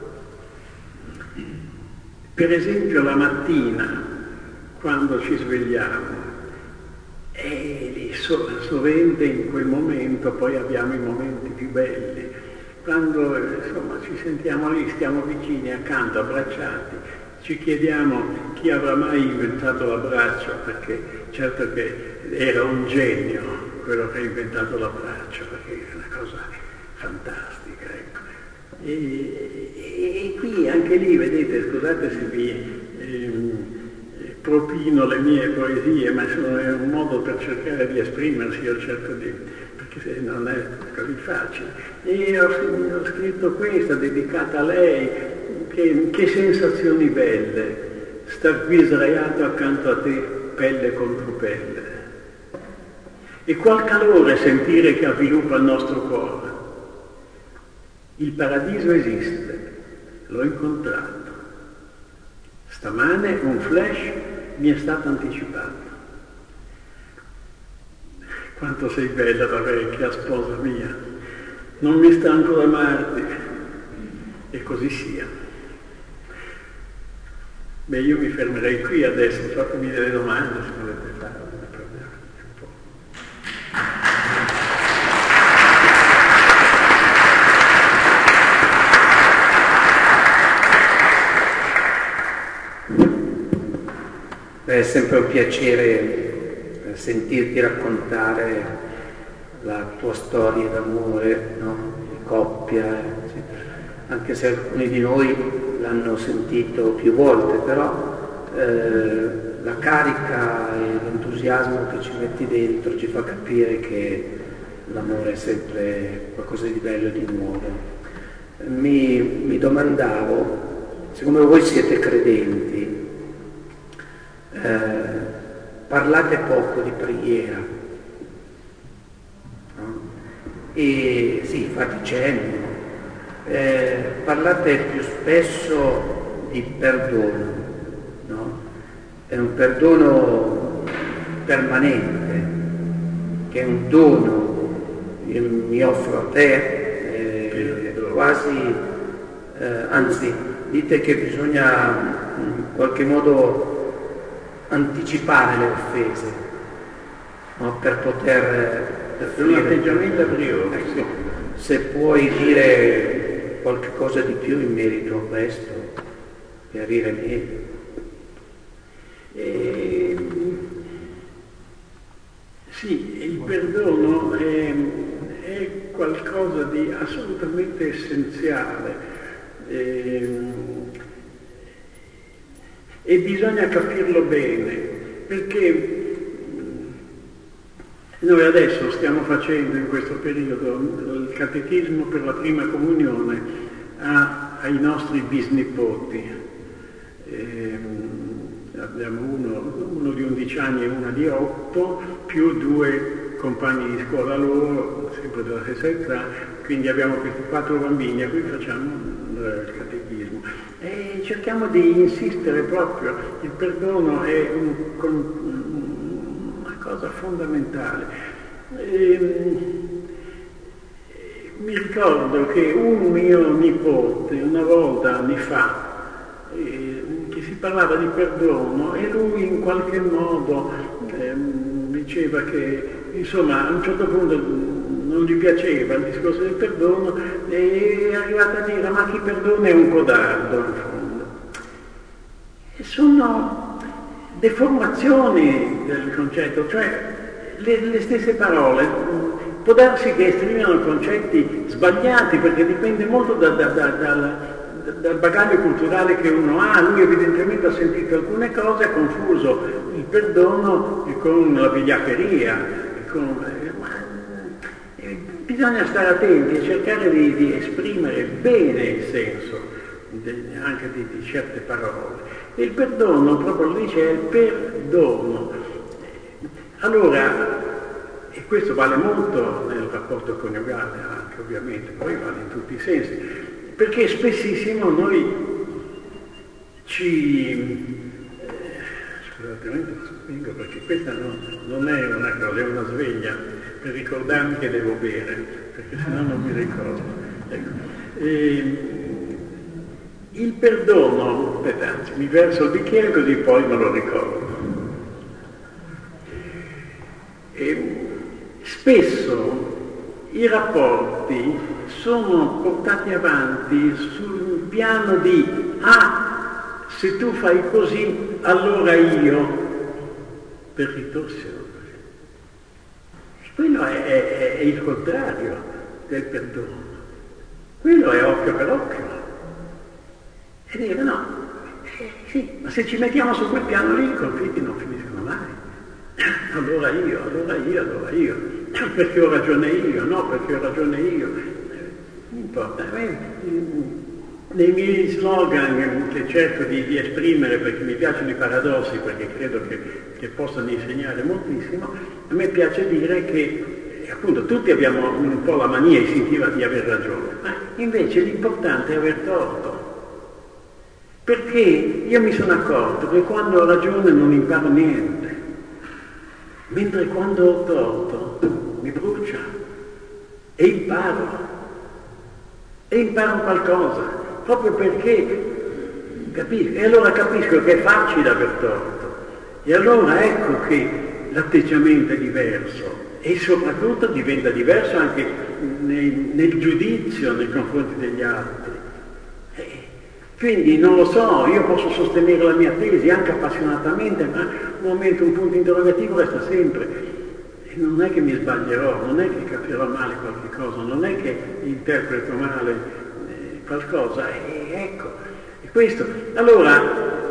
per esempio la mattina, quando ci svegliamo, e lì so, sovente in quel momento poi abbiamo i momenti più belli, quando insomma ci sentiamo lì, stiamo vicini, accanto, abbracciati, ci chiediamo chi avrà mai inventato l'abbraccio, perché certo che era un genio quello che ha inventato l'abbraccio, perché è una cosa fantastica, ecco. E, e, e qui, anche lì, vedete, scusate se vi ehm, propino le mie poesie, ma sono, è un modo per cercare di esprimersi, io cerco di, perché se non è così facile. E ho, ho scritto questa, dedicata a lei, che, che sensazioni belle, star qui sdraiato accanto a te, pelle contro pelle. E qual calore sentire che avviluppa il nostro cuore. Il paradiso esiste, l'ho incontrato. Stamane un flash mi è stato anticipato. Quanto sei bella la vecchia sposa mia, non mi stanco d'amarti, e così sia. Beh, io mi fermerei qui adesso, fatemi delle domande se volete farle. È sempre un piacere sentirti raccontare la tua storia d'amore, no? Di coppia, anche se alcuni di noi l'hanno sentito più volte, però eh, la carica e l'entusiasmo che ci metti dentro ci fa capire che l'amore è sempre qualcosa di bello e di nuovo. Mi, mi domandavo, siccome voi siete credenti, Eh, parlate poco di preghiera, no? E sì, fate cenno, eh, parlate più spesso di perdono, no? È un perdono permanente, che è un dono, io mi offro a te, eh, quasi, eh, anzi, dite che bisogna in qualche modo anticipare le offese, no? Per poter è un atteggiamento a priori. Ecco, se puoi dire qualche cosa di più in merito a questo. chiarire meglio. E, sì, il perdono è, è qualcosa di assolutamente essenziale e, e bisogna capirlo bene, perché noi adesso stiamo facendo in questo periodo il catechismo per la prima comunione a, ai nostri bisnipoti. E, abbiamo uno, uno di undici anni e una di otto, più due compagni di scuola loro, sempre della stessa età, quindi abbiamo questi quattro bambini a cui facciamo il catechismo. E cerchiamo di insistere proprio, il perdono è un, una cosa fondamentale. E, mi ricordo che un mio nipote, una volta anni fa, eh, che si parlava di perdono e lui in qualche modo eh, diceva che insomma a un certo punto non gli piaceva il discorso del perdono e è arrivato a dire ma chi perdona è un codardo in fondo. E sono deformazioni del concetto, cioè le, le stesse parole. Può darsi che esprimano concetti sbagliati perché dipende molto da, da, da, dal, dal bagaglio culturale che uno ha. Lui evidentemente ha sentito alcune cose, ha confuso il perdono con la vigliaccheria. Con, eh, bisogna stare attenti e cercare di, di esprimere bene il senso de, anche di, di certe parole. E il perdono, proprio lo dice, è il perdono. Allora, e questo vale molto nel rapporto coniugale anche ovviamente, poi vale in tutti i sensi, perché spessissimo noi ci... Eh, scusate, spingo perché questa non, non è una cosa, è una sveglia per ricordarmi che devo bere, perché sennò non mi ricordo. Ecco. E, il perdono, aspetta, anzi, mi verso il bicchiere così poi me lo ricordo. E, spesso i rapporti sono portati avanti sul piano di ah, se tu fai così, allora io, per ritorsione. Quello è, è, è il contrario del perdono. Quello è occhio per occhio. E dire no, eh, sì, ma se ci mettiamo su quel piano lì i conflitti non finiscono mai. Allora io, allora io, allora io, perché ho ragione io, no, perché ho ragione io. Non importa. Nei miei slogan che cerco di, di esprimere, perché mi piacciono i paradossi, perché credo che, che possano insegnare moltissimo, a me piace dire che appunto tutti abbiamo un po' la mania istintiva di aver ragione, ma invece l'importante è aver torto. Perché io mi sono accorto che quando ho ragione non imparo niente. Mentre quando ho torto mi brucia e imparo, e imparo qualcosa, proprio perché capisco, e allora capisco che è facile aver torto, e allora ecco che l'atteggiamento è diverso e soprattutto diventa diverso anche nei, nel giudizio nei confronti degli altri. E quindi non lo so, io posso sostenere la mia tesi anche appassionatamente, ma un momento, un punto interrogativo resta sempre. E non è che mi sbaglierò, non è che capirò male qualche cosa, non è che interpreto male eh, qualcosa. E ecco, è questo. Allora,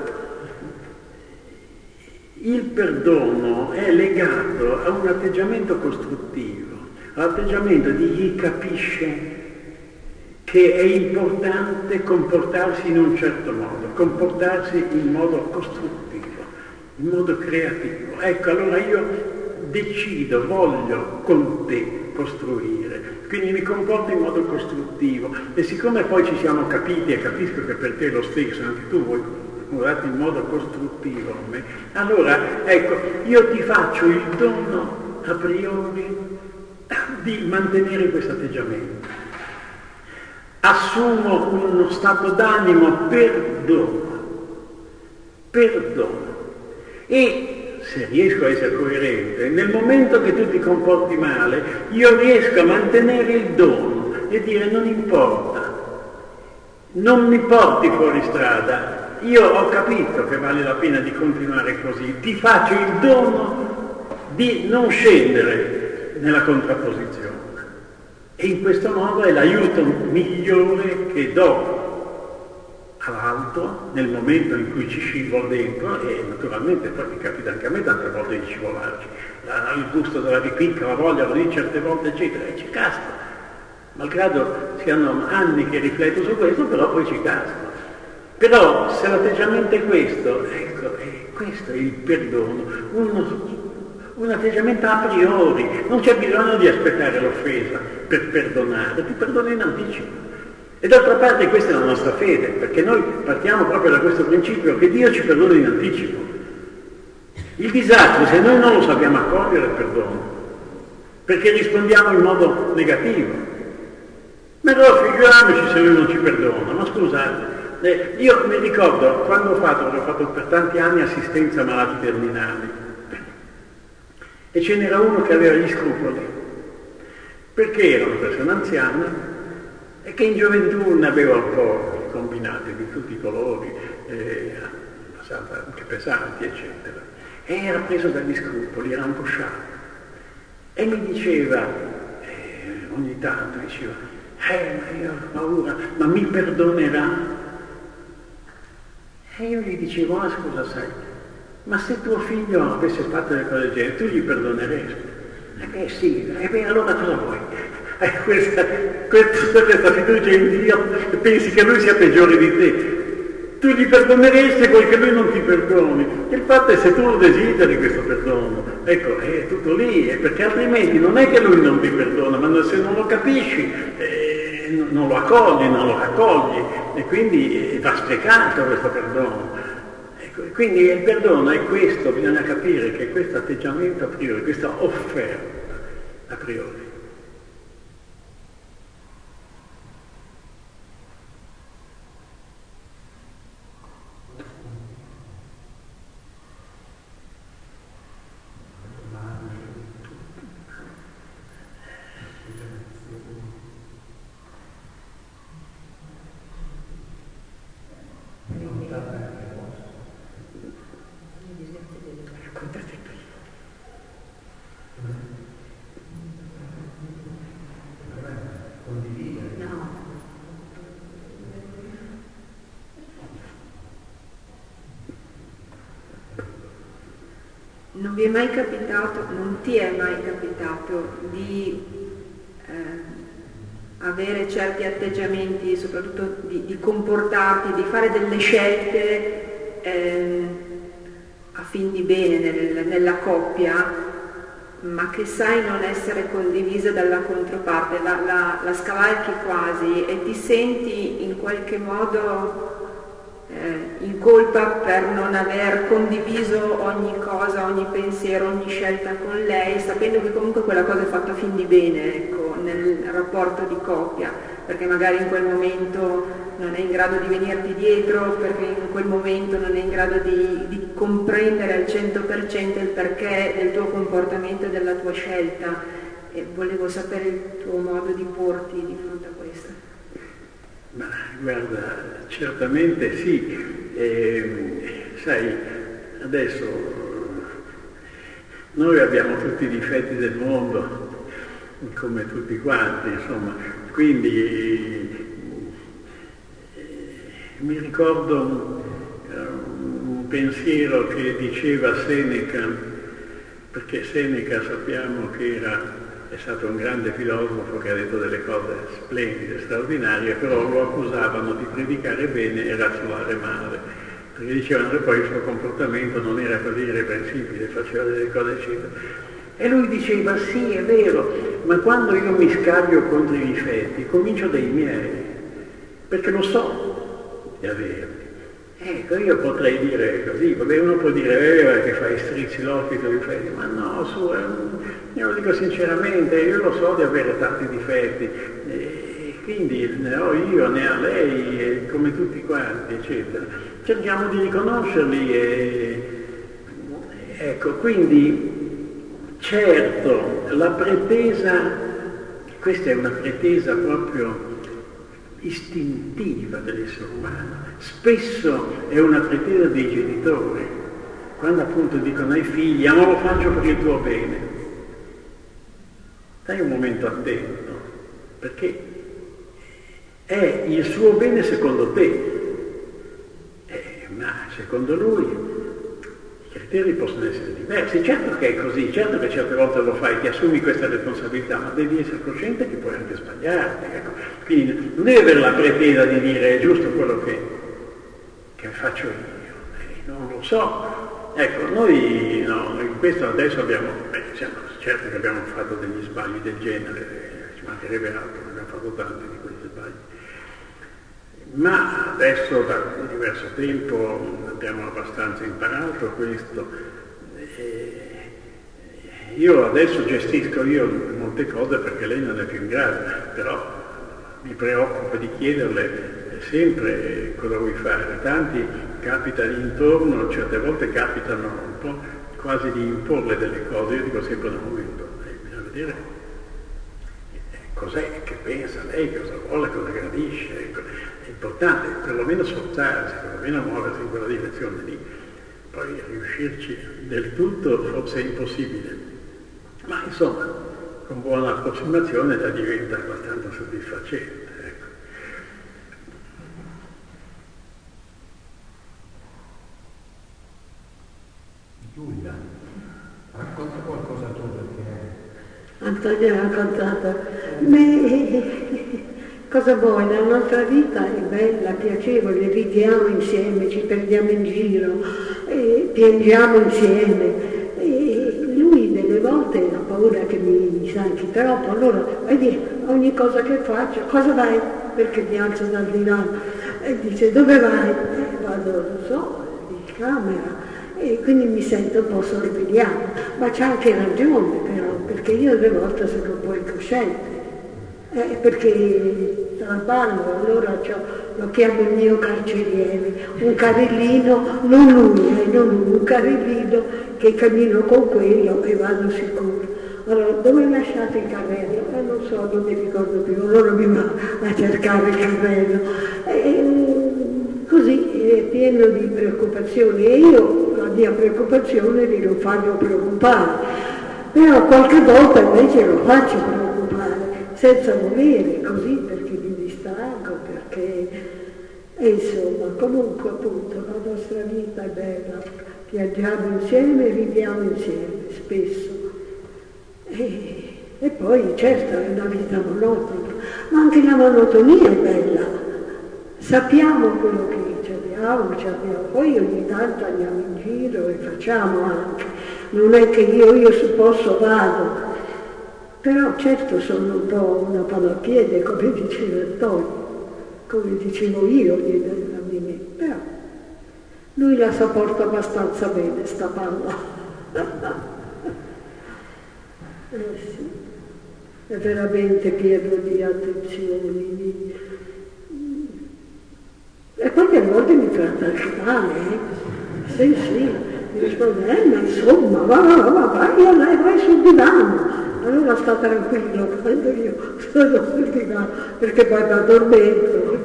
il perdono è legato a un atteggiamento costruttivo, all'atteggiamento di chi capisce che è importante comportarsi in un certo modo, comportarsi in modo costruttivo, in modo creativo. Ecco, allora io decido, voglio con te costruire, quindi mi comporto in modo costruttivo e siccome poi ci siamo capiti e capisco che per te è lo stesso, anche tu vuoi comportarti in modo costruttivo con me, allora ecco, io ti faccio il dono a priori di mantenere questo atteggiamento. Assumo uno stato d'animo perdono, perdono. E se riesco a essere coerente, nel momento che tu ti comporti male, io riesco a mantenere il dono e dire non importa, non mi porti fuori strada, io ho capito che vale la pena di continuare così, ti faccio il dono di non scendere nella contrapposizione. E in questo modo è l'aiuto migliore che do all'altro nel momento in cui ci scivolo dentro, e naturalmente poi mi capita anche a me tante volte di scivolarci, il gusto della ripicca, la voglia così certe volte eccetera, e ci casco, malgrado siano anni che rifletto su questo, però poi ci casco. Però se l'atteggiamento è questo, ecco, è questo è il perdono, uno, un atteggiamento a priori, non c'è bisogno di aspettare l'offesa per perdonare, ti perdono in anticipo. E d'altra parte questa è la nostra fede, perché noi partiamo proprio da questo principio che Dio ci perdona in anticipo. Il disastro, se noi non lo sappiamo accogliere, è il perdono, perché rispondiamo in modo negativo. Ma allora figuriamoci se lui non ci perdona, ma scusate, eh, io mi ricordo quando ho fatto, ho fatto per tanti anni assistenza a malati terminali, e ce n'era uno che aveva gli scrupoli, perché era una persona anziana, e che in gioventù ne aveva un po' combinati di tutti i colori, eh, anche pesanti, eccetera. E era preso dagli scrupoli, era angosciato. E mi diceva, eh, ogni tanto diceva, eh, ma io ho paura, ma mi perdonerà? E io gli dicevo, ma scusa, sai, ma se tuo figlio avesse fatto delle cose del genere, tu gli perdoneresti? Eh sì, e beh, allora cosa vuoi? Eh, questa, questa, questa fiducia in Dio, pensi che lui sia peggiore di te, tu gli perdoneresti e vuoi che lui non ti perdoni. Il fatto è se tu lo desideri questo perdono, ecco, è tutto lì, perché altrimenti non è che lui non ti perdona, ma se non lo capisci eh, non lo accogli, non lo raccogli, e quindi va sprecato questo perdono. Ecco, quindi il perdono è questo, bisogna capire che questo atteggiamento a priori, questa offerta a priori. Non vi è mai capitato, non ti è mai capitato di eh, avere certi atteggiamenti, soprattutto di, di comportarti, di fare delle scelte eh, a fin di bene nel, nella coppia, ma che sai non essere condivisa dalla controparte, la, la, la scavalchi quasi e ti senti in qualche modo Eh, in colpa per non aver condiviso ogni cosa, ogni pensiero, ogni scelta con lei, sapendo che comunque quella cosa è fatta a fin di bene, ecco, nel rapporto di coppia, perché magari in quel momento non è in grado di venirti dietro, perché in quel momento non è in grado di, di comprendere al cento per cento il perché del tuo comportamento e della tua scelta, e volevo sapere il tuo modo di porti di fronte a questo. Ma guarda, certamente sì, eh, sai, adesso noi abbiamo tutti i difetti del mondo, come tutti quanti, insomma, quindi eh, mi ricordo un, un pensiero che diceva Seneca, perché Seneca sappiamo che era è stato un grande filosofo che ha detto delle cose splendide, straordinarie, però lo accusavano di predicare bene e razzolare male, perché dicevano che poi il suo comportamento non era così irreprensibile, faceva delle cose eccetera. E lui diceva sì, è vero, ma quando io mi scaglio contro i difetti comincio dai miei, perché lo so di averli. Ecco, io potrei dire così, vabbè, uno può dire eh, che fai strizzi l'occhio i tuoi difetti, ma no, su, eh, io lo dico sinceramente, io lo so di avere tanti difetti, e quindi ne ho io, ne ha lei, e come tutti quanti, eccetera. Cerchiamo di riconoscerli e ecco, quindi certo la pretesa, questa è una pretesa proprio istintiva dell'essere umano. Spesso è una pretesa dei genitori, quando appunto dicono ai figli: ah, non lo faccio per il tuo bene. Stai un momento attento, perché è il suo bene secondo te, eh, ma secondo lui i criteri possono essere diversi. Certo che è così, certo che certe volte lo fai, ti assumi questa responsabilità, ma devi essere cosciente che puoi anche sbagliarti. Ecco. Quindi non devi avere la pretesa di dire è giusto quello che, che faccio io, eh, non lo so. Ecco, noi no, in questo adesso abbiamo, beh, siamo certo che abbiamo fatto degli sbagli del genere, eh, ci mancherebbe altro, abbiamo fatto tanti di questi sbagli. Ma adesso da diverso tempo abbiamo abbastanza imparato questo. E io adesso gestisco io molte cose perché lei non è più in grado, però mi preoccupo di chiederle sempre cosa vuoi fare. Tanti capitano intorno, certe volte capitano un po' quasi di imporle delle cose. Io dico sempre un momento, eh, bisogna vedere cos'è che pensa lei, cosa vuole, cosa gradisce. Ecco. È importante perlomeno sforzarsi, perlomeno muoversi in quella direzione lì. Poi riuscirci del tutto forse è impossibile, ma insomma con buona approssimazione già diventa abbastanza soddisfacente. Ecco. Giulia, racconta qualcosa tu perché... Antonio ha raccontato. Beh, cosa vuoi? La nostra vita è bella, piacevole, ridiamo insieme, ci perdiamo in giro, eh, piangiamo insieme. E lui delle volte ha paura che mi stanchi troppo, allora vedi, ogni cosa che faccio, cosa vai? Perché mi alzo dal divano e dice dove vai? Eh, vado, lo so, in camera. E quindi mi sento un po' sorvegliata, ma c'ha anche ragione però, perché io delle volte sono un po' incosciente. Eh, perché traballo, allora lo chiamo il mio carceriere, un carrellino, non lui, eh, non lui, un carrellino che cammino con quello e vado sicuro. Allora, dove hai lasciato il carrello? Eh, non so, non mi ricordo più, allora mi va a cercare il carrello. Eh, così è pieno di preoccupazioni e io la mia preoccupazione è di non farlo preoccupare, però qualche volta invece lo faccio preoccupare. Senza volere, così, perché mi distraggo, perché... E insomma, comunque appunto la nostra vita è bella, piangiamo insieme, ridiamo insieme, spesso. E, e poi certo è una vita monotona, ma anche la monotonia è bella. Sappiamo quello che ci abbiamo, ci abbiamo, poi ogni tanto andiamo in giro e facciamo anche. Non è che io, io se posso vado. Però certo sono un po' una palapiede, come diceva Antonio, come dicevo io di me, però lui la sopporta abbastanza bene, sta palla. Eh sì, è veramente pieno di attenzioni. Di... E poi a volte mi tratta anche male, eh? Sì, sì, mi risponde, eh, ma insomma, va, va, va, vai, vai, vai sul divano. Allora sta tranquillo quando io sono sul divano, perché poi mi addormento.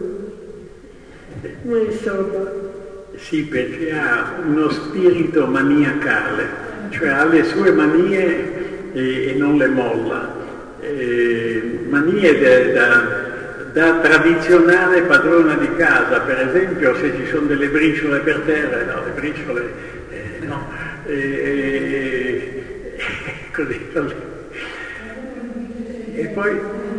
Ma insomma. Sì, perché ha uno spirito maniacale, cioè ha le sue manie e, e non le molla. E, manie de, da, da tradizionale padrona di casa, per esempio se ci sono delle briciole per terra, no, le briciole eh, no. E, e, così, così. E poi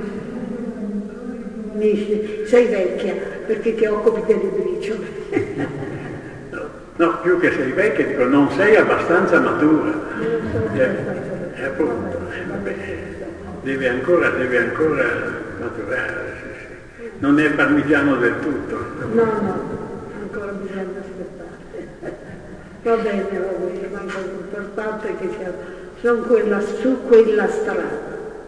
dici, sei vecchia perché ti occupi delle briciole. no, no, più che sei vecchia, dico non sei abbastanza matura. Eh, eh, appunto, eh, vabbè, deve ancora, deve ancora maturare. Sì, sì. Non è parmigiano del tutto. No, no, ancora bisogna aspettare. Va bene, va bene, ma l'importante è che siamo Sono quella, su quella strada.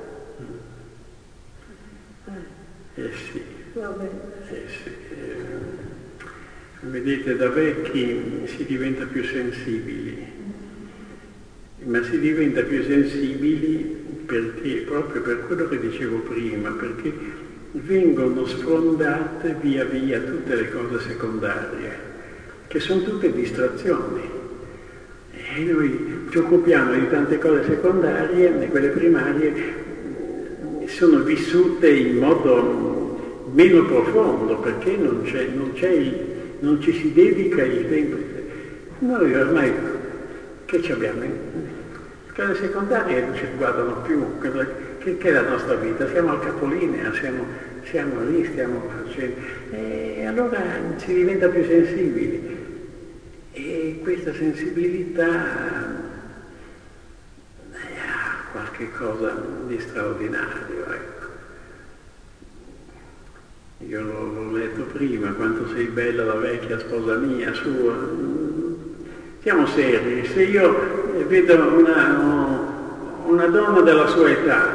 Eh sì. Va bene. Eh sì. Eh, vedete, da vecchi si diventa più sensibili, ma si diventa più sensibili perché, proprio per quello che dicevo prima, perché vengono sfrondate via via tutte le cose secondarie, che sono tutte distrazioni. E noi ci occupiamo di tante cose secondarie, e quelle primarie sono vissute in modo meno profondo, perché non, c'è, non, c'è il, non ci si dedica il tempo. Noi ormai che ci abbiamo? Le cose secondarie non ci riguardano più, che, che è la nostra vita, siamo al capolinea, siamo, siamo lì, stiamo facendo, e allora si diventa più sensibili, e questa sensibilità ha qualche cosa di straordinario, ecco. Io l'ho, l'ho letto prima, quanto sei bella la vecchia sposa mia, sua. Siamo seri, se io vedo una, una donna della sua età,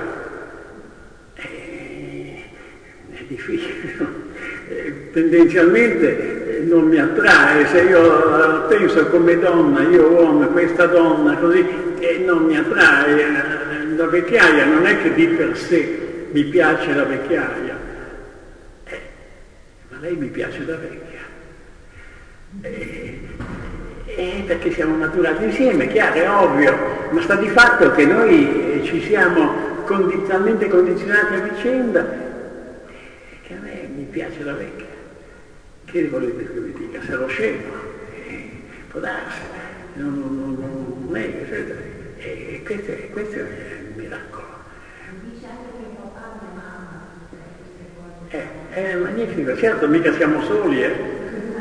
è, è difficile, tendenzialmente non mi attrae, se io penso come donna, io uomo, questa donna così, e non mi attrae. La vecchiaia non è che di per sé mi piace la vecchiaia, eh, ma lei mi piace da vecchia. Eh, Eh, perché siamo maturati insieme, chiaro, è ovvio, ma sta di fatto che noi ci siamo condi- talmente condizionati a vicenda che a me mi piace la vecchia. Che volete che vi dica? Sarò scemo, eh, può darsi, non, non, non, non è, eccetera. E questo è, questo è un miracolo. Eh, è magnifico, certo, mica siamo soli, eh.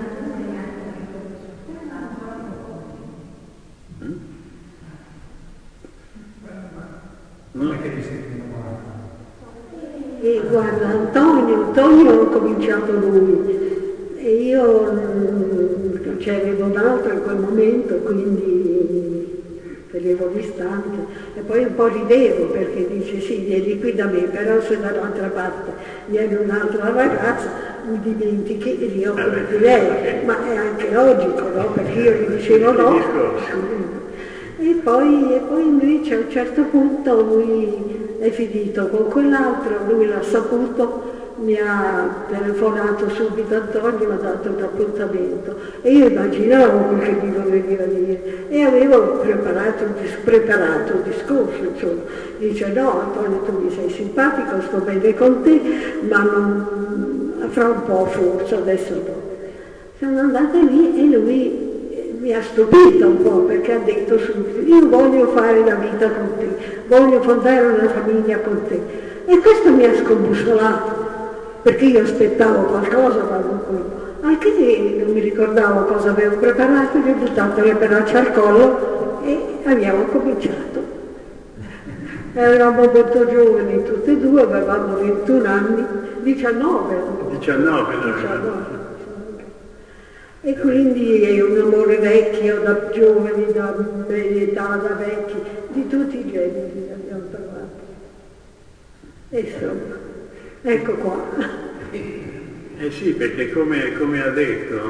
Non è che ti senti male. E guarda, Antonio, Antonio ha cominciato lui e io non c'avevo un altro in quel momento, quindi tenevo distante e poi un po' ridevo perché dice sì, vieni qui da me, però se dall'altra parte viene un'altra ragazza mi dimentichi e mi occupo di lei, ma è anche logico, no? Perché io gli dicevo no. E poi, e poi invece a un certo punto lui è finito con quell'altro, lui l'ha saputo, mi ha telefonato subito Antonio, mi ha dato un appuntamento e io immaginavo quel che mi veniva a dire e avevo preparato, preparato il discorso, insomma. Dice no Antonio, tu mi sei simpatico, sto bene con te, ma non, fra un po' forse, adesso no. Sono andata lì e lui mi ha stupito un po' perché ha detto subito io voglio fare la vita con te, voglio fondare una famiglia con te, e questo mi ha scombussolato perché io aspettavo qualcosa, ma non quello, anche non mi ricordavo cosa avevo preparato, gli ho buttato le braccia al collo e abbiamo cominciato. Eravamo molto giovani tutti e due, avevamo ventuno anni, diciannove. diciannove, diciannove. E quindi è un amore vecchio, da giovani, da media età, da vecchi, di tutti i generi abbiamo parlato. E insomma, ecco qua. Eh sì, perché come, come ha detto,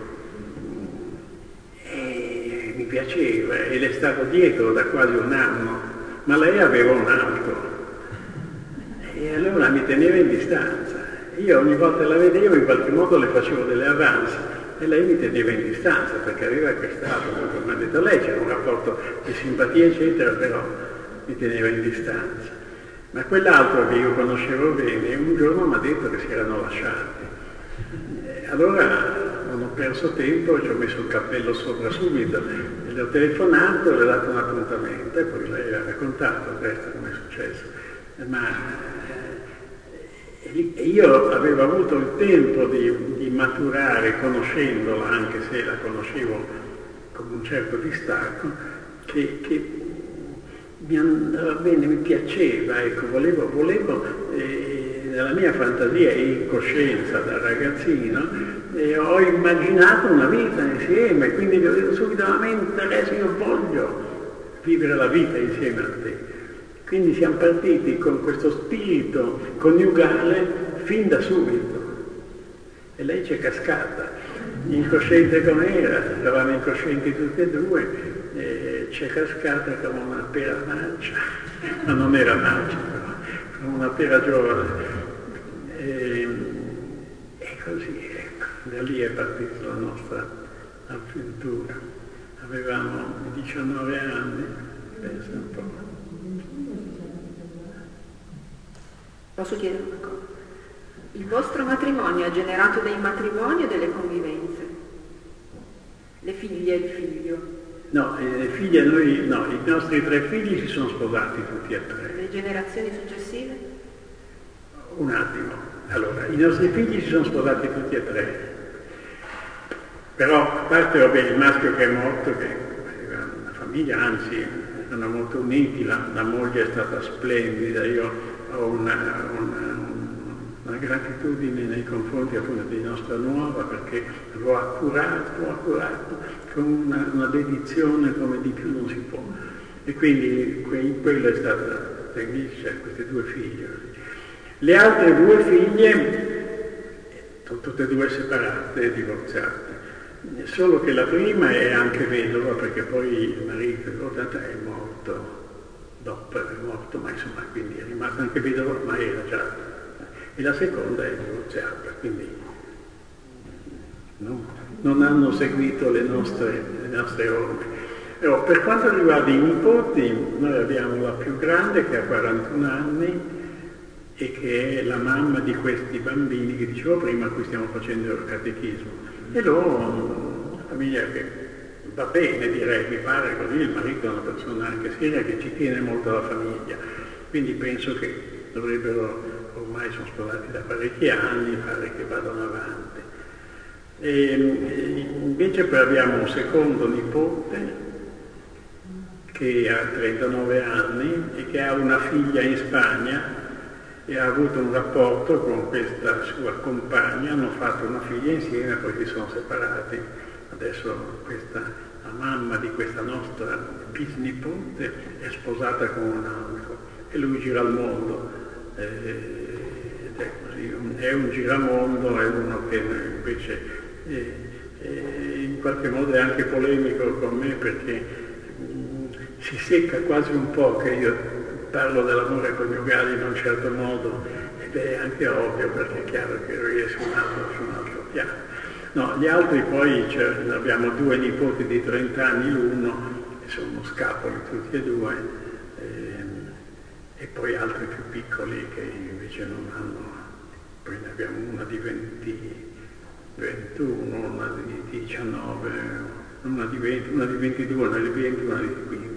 eh, mi piaceva e le stavo dietro da quasi un anno, ma lei aveva un altro. E allora mi teneva in distanza. Io ogni volta la vedevo, in qualche modo le facevo delle avance. E lei mi teneva in distanza perché aveva quest'altro, come ha detto lei, c'era un rapporto di simpatia eccetera, però mi teneva in distanza. Ma quell'altro che io conoscevo bene, un giorno mi ha detto che si erano lasciati. E allora non ho perso tempo e ci ho messo il cappello sopra subito, e le ho telefonato e le ho dato un appuntamento e poi lei ha raccontato questo come è successo. Ma e io avevo avuto il tempo di, di maturare conoscendola, anche se la conoscevo con un certo distacco, che, che mi andava bene, mi piaceva, ecco, volevo, volevo eh, nella mia fantasia e in coscienza da ragazzino, eh, ho immaginato una vita insieme, quindi vi ho detto subito alla mente, adesso io voglio vivere la vita insieme a te. Quindi siamo partiti con questo spirito coniugale fin da subito. E lei c'è cascata, incosciente come era, eravamo incoscienti tutti e due, e c'è cascata come una pera marcia, ma non era marcia però, come una pera giovane. E così, ecco, da lì è partita la nostra avventura. Avevamo diciannove anni, pensa un po'. Posso chiedere una cosa? Il vostro matrimonio ha generato dei matrimoni o delle convivenze? Le figlie e il figlio? No, le figlie noi, no, i nostri tre figli si sono sposati tutti e tre. Le generazioni successive? Un attimo, allora, i nostri figli si sono sposati tutti e tre, però a parte vabbè, il maschio che è morto, che aveva una famiglia, anzi erano molto uniti, la, la moglie è stata splendida, io ho una, una, una gratitudine nei confronti appunto di nostra nuova, perché l'ho accurato, accurato con una, una dedizione come di più non si può, e quindi que, quello è stata felice, queste due figlie. Le altre due figlie sono tutte e due separate, divorziate, solo che la prima è anche vedova, perché poi il marito è morto, dopo è morto, ma insomma quindi è rimasta anche vedova, ma era già, e la seconda è divorziata, quindi no, non hanno seguito le nostre, le nostre orme. E, oh, per quanto riguarda i nipoti, noi abbiamo la più grande che ha quarantuno anni, e che è la mamma di questi bambini che dicevo prima, a cui stiamo facendo il catechismo. E loro, una famiglia che va bene, direi, mi pare così, il marito è una persona anche seria che ci tiene molto alla famiglia, quindi penso che dovrebbero, ormai sono sposati da parecchi anni, pare che vadano avanti. E invece poi abbiamo un secondo nipote che ha trentanove anni e che ha una figlia in Spagna, e ha avuto un rapporto con questa sua compagna, hanno fatto una figlia insieme, poi si sono separati. Adesso questa, la mamma di questa nostra bisnipote è sposata con un altro e lui gira al mondo, eh, ed è così, un, è un giramondo, è uno che invece eh, eh, in qualche modo è anche polemico con me, perché mh, si secca quasi un po' che io parlo dell'amore coniugale in un certo modo, ed è anche ovvio, perché è chiaro che lui è su un altro, su un altro piano. No, gli altri poi, cioè, abbiamo due nipoti di trenta anni l'uno, che sono scapoli tutti e due, ehm, e poi altri più piccoli che invece non hanno, poi ne abbiamo una di venti, ventuno, una di diciannove, una di venti, una di ventidue, una di venti, una di quindici.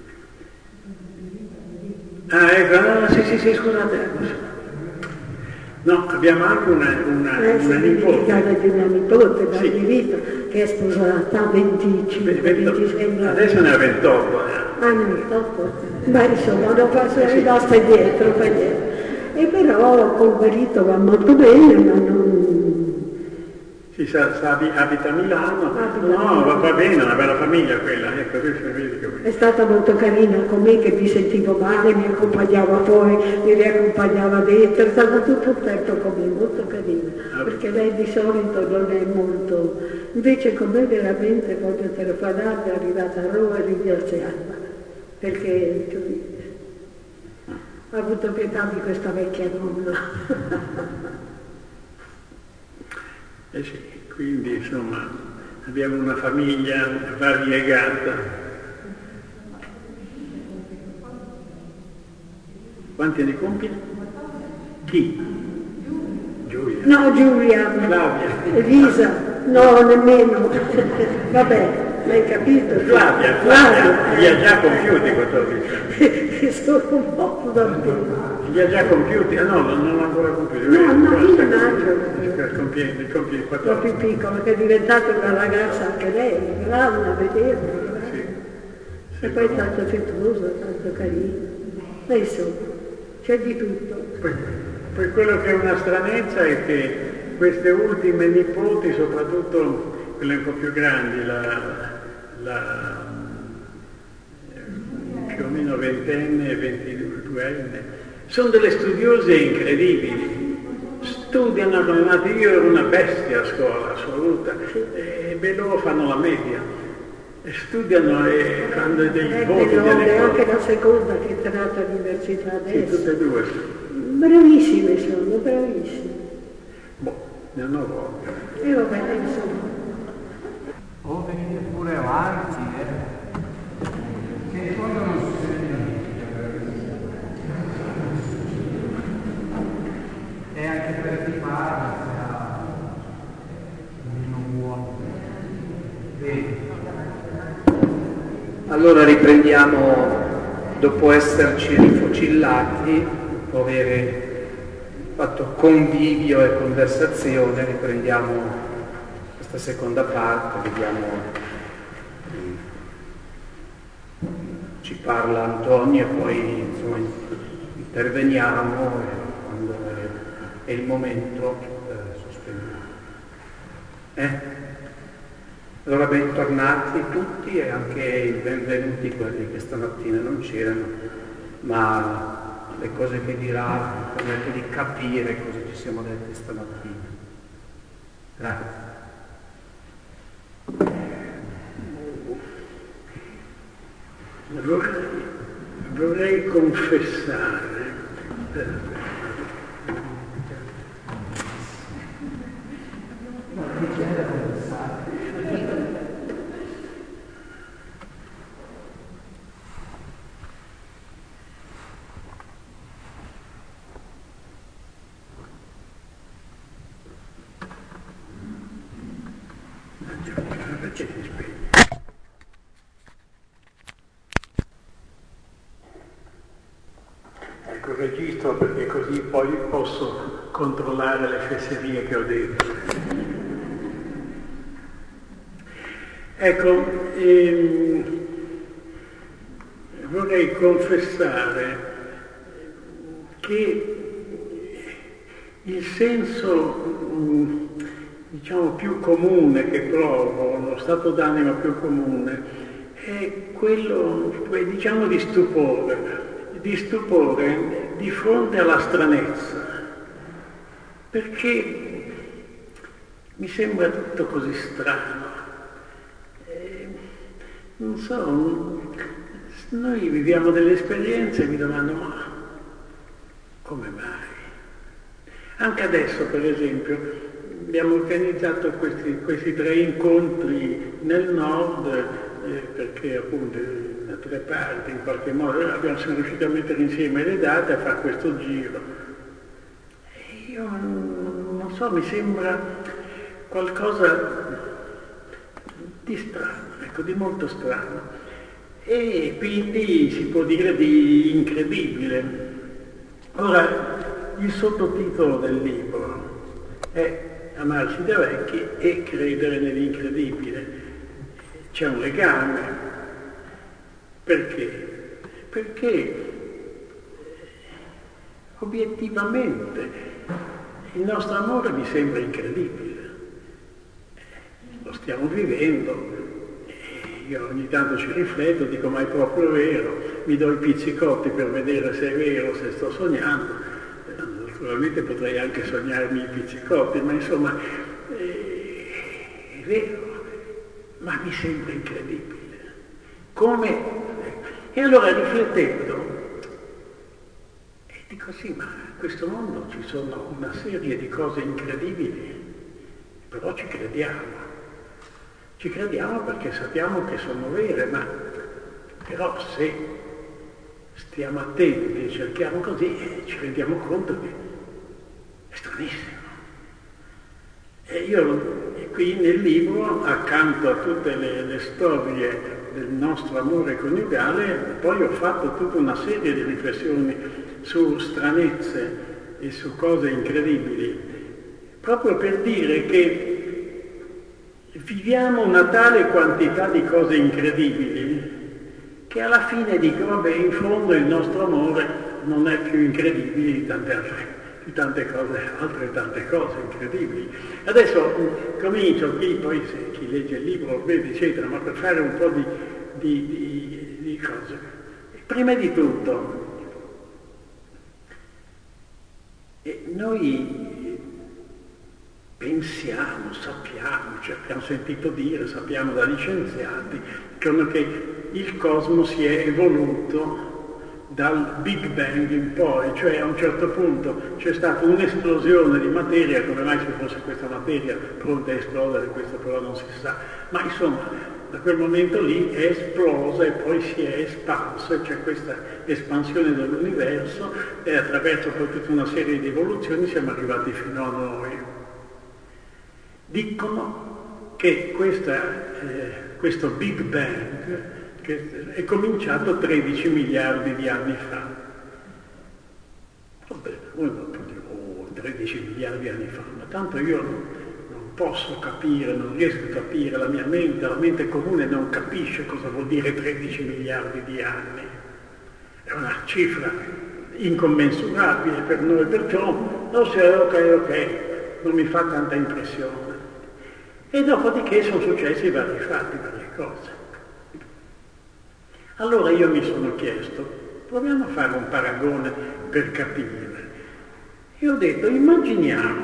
Ah, ecco, no, sì, sì, sì, scusate. No, abbiamo anche una, una, eh, una nipote. di una nipote da sì. Vita, che è sposata a venticinque, ventisei anni. Adesso ne ha ventotto. Eh. Ah, ne ha ventotto? Beh, insomma, non posso eh, rimasta sì. dietro, fa dietro. E però col marito va molto bene, ma non... Sì, sa, sa, abita a Milano, abita no, a Milano. Va, va bene, una bella famiglia quella, ecco, vedi che è stata molto carina con me, che mi sentivo male, mi accompagnava fuori, mi riaccompagnava dentro, è stata tutto un tempo con me, molto carina, ah. perché lei di solito non è molto, invece con me veramente voglio telefonarmi, è arrivata a Roma e ringraziarla, perché cioè, ha avuto pietà di questa vecchia donna. Eh sì, quindi insomma abbiamo una famiglia variegata. Quanti ne compi? Chi? Giulia. No, Giulia. Flavia. Elisa. No, nemmeno. Vabbè, l'hai capito? Flavia, Flavia. Li ha già compiuti quattordici anni. Sono un po' bambino. Li ha già compiuti? Ah no, non l'ha ancora compiuti. No, no, in maggio. Compie, compie Un po' quattordici. più piccola, che è diventata una ragazza anche lei, grande a vederla. Sì. Sì, E poi no. tanto affettuosa, tanto carina. E insomma, c'è di tutto. Poi, poi quello che è una stranezza è che queste ultime nipoti, soprattutto quelle un po' più grandi, la, la più o meno ventenne e ventiduenne, sono delle studiose incredibili. Studiano come nati, io ero una bestia a scuola assoluta, e beh, loro fanno la media, e studiano e fanno dei Eh, voti no, delle è anche cose. la seconda che è entrata all'università Sì, adesso. tutte e due. Bravissime sono, bravissime. Boh, nel nuovo ordine. E vabbè, insomma. O venite pure avanti, eh? Che in fondo non succede niente. E anche per chi parla, se non vuole. Vedi. Allora riprendiamo, dopo esserci rifocillati, dopo avere fatto convivio e conversazione, riprendiamo questa seconda parte, vediamo, ci parla Antonio e poi insomma, interveniamo e quando è il momento eh, sospendiamo. Eh? Allora bentornati tutti e anche benvenuti quelli che stamattina non c'erano, ma le cose che dirà permette di capire cosa ci siamo detti stamattina. Grazie. Vorrei, vorrei confessare, Ma chi c'è da confessare? Ecco, registro perché così poi posso controllare le fesserie che ho detto. Ecco, ehm, vorrei confessare che il senso, diciamo, più comune che provo, lo stato d'animo più comune, è quello, diciamo, di stupore. di stupore di fronte alla stranezza, perché mi sembra tutto così strano. Eh, non so, noi viviamo delle esperienze e mi domando, ma come mai? Anche adesso, per esempio, abbiamo organizzato questi, questi tre incontri nel nord, eh, perché appunto da tre parti in qualche modo abbiamo, siamo riusciti a mettere insieme le date e a fare questo giro. E io non so, mi sembra qualcosa di strano, ecco, di molto strano, e quindi si può dire di incredibile. Ora, il sottotitolo del libro è Amarsi da vecchi e credere nell'incredibile. C'è un legame. Perché? Perché obiettivamente il nostro amore mi sembra incredibile. Lo stiamo vivendo, io ogni tanto ci rifletto, dico ma è proprio vero, mi do i pizzicotti per vedere se è vero, se sto sognando. Naturalmente potrei anche sognarmi i pizzicotti, ma insomma è vero, ma mi sembra incredibile. Come? E allora riflettendo, e dico sì, ma in questo mondo ci sono una serie di cose incredibili, però ci crediamo. Ci crediamo perché sappiamo che sono vere, ma però se stiamo attenti e cerchiamo così, eh, ci rendiamo conto che è stranissimo. E io e qui nel libro, accanto a tutte le, le storie del nostro amore coniugale, poi ho fatto tutta una serie di riflessioni su stranezze e su cose incredibili, proprio per dire che viviamo una tale quantità di cose incredibili che alla fine dico, vabbè, in fondo il nostro amore non è più incredibile di tante altre di tante cose, altre tante cose incredibili. Adesso comincio qui, poi se chi legge il libro lo vede, eccetera, ma per fare un po' di, di, di, di cose. Prima di tutto, eh, noi pensiamo, sappiamo, cioè abbiamo sentito dire, sappiamo dagli scienziati, che il cosmo si è evoluto dal Big Bang in poi, cioè a un certo punto c'è stata un'esplosione di materia, come mai ci fosse questa materia pronta a esplodere, questo però non si sa, ma insomma da quel momento lì è esplosa e poi si è espansa, c'è cioè questa espansione dell'universo e attraverso poi tutta una serie di evoluzioni siamo arrivati fino a noi. Dicono che questa, eh, questo Big Bang che è cominciato tredici miliardi di anni fa. Vabbè, uno può dire, oh, tredici miliardi di anni fa, ma tanto io non, non posso capire, non riesco a capire, la mia mente, la mente comune non capisce cosa vuol dire tredici miliardi di anni. È una cifra incommensurabile per noi, perciò, no, se ok, ok, non mi fa tanta impressione. E dopodiché sono successi vari fatti, varie cose. Allora io mi sono chiesto, proviamo a fare un paragone per capire. E ho detto, immaginiamo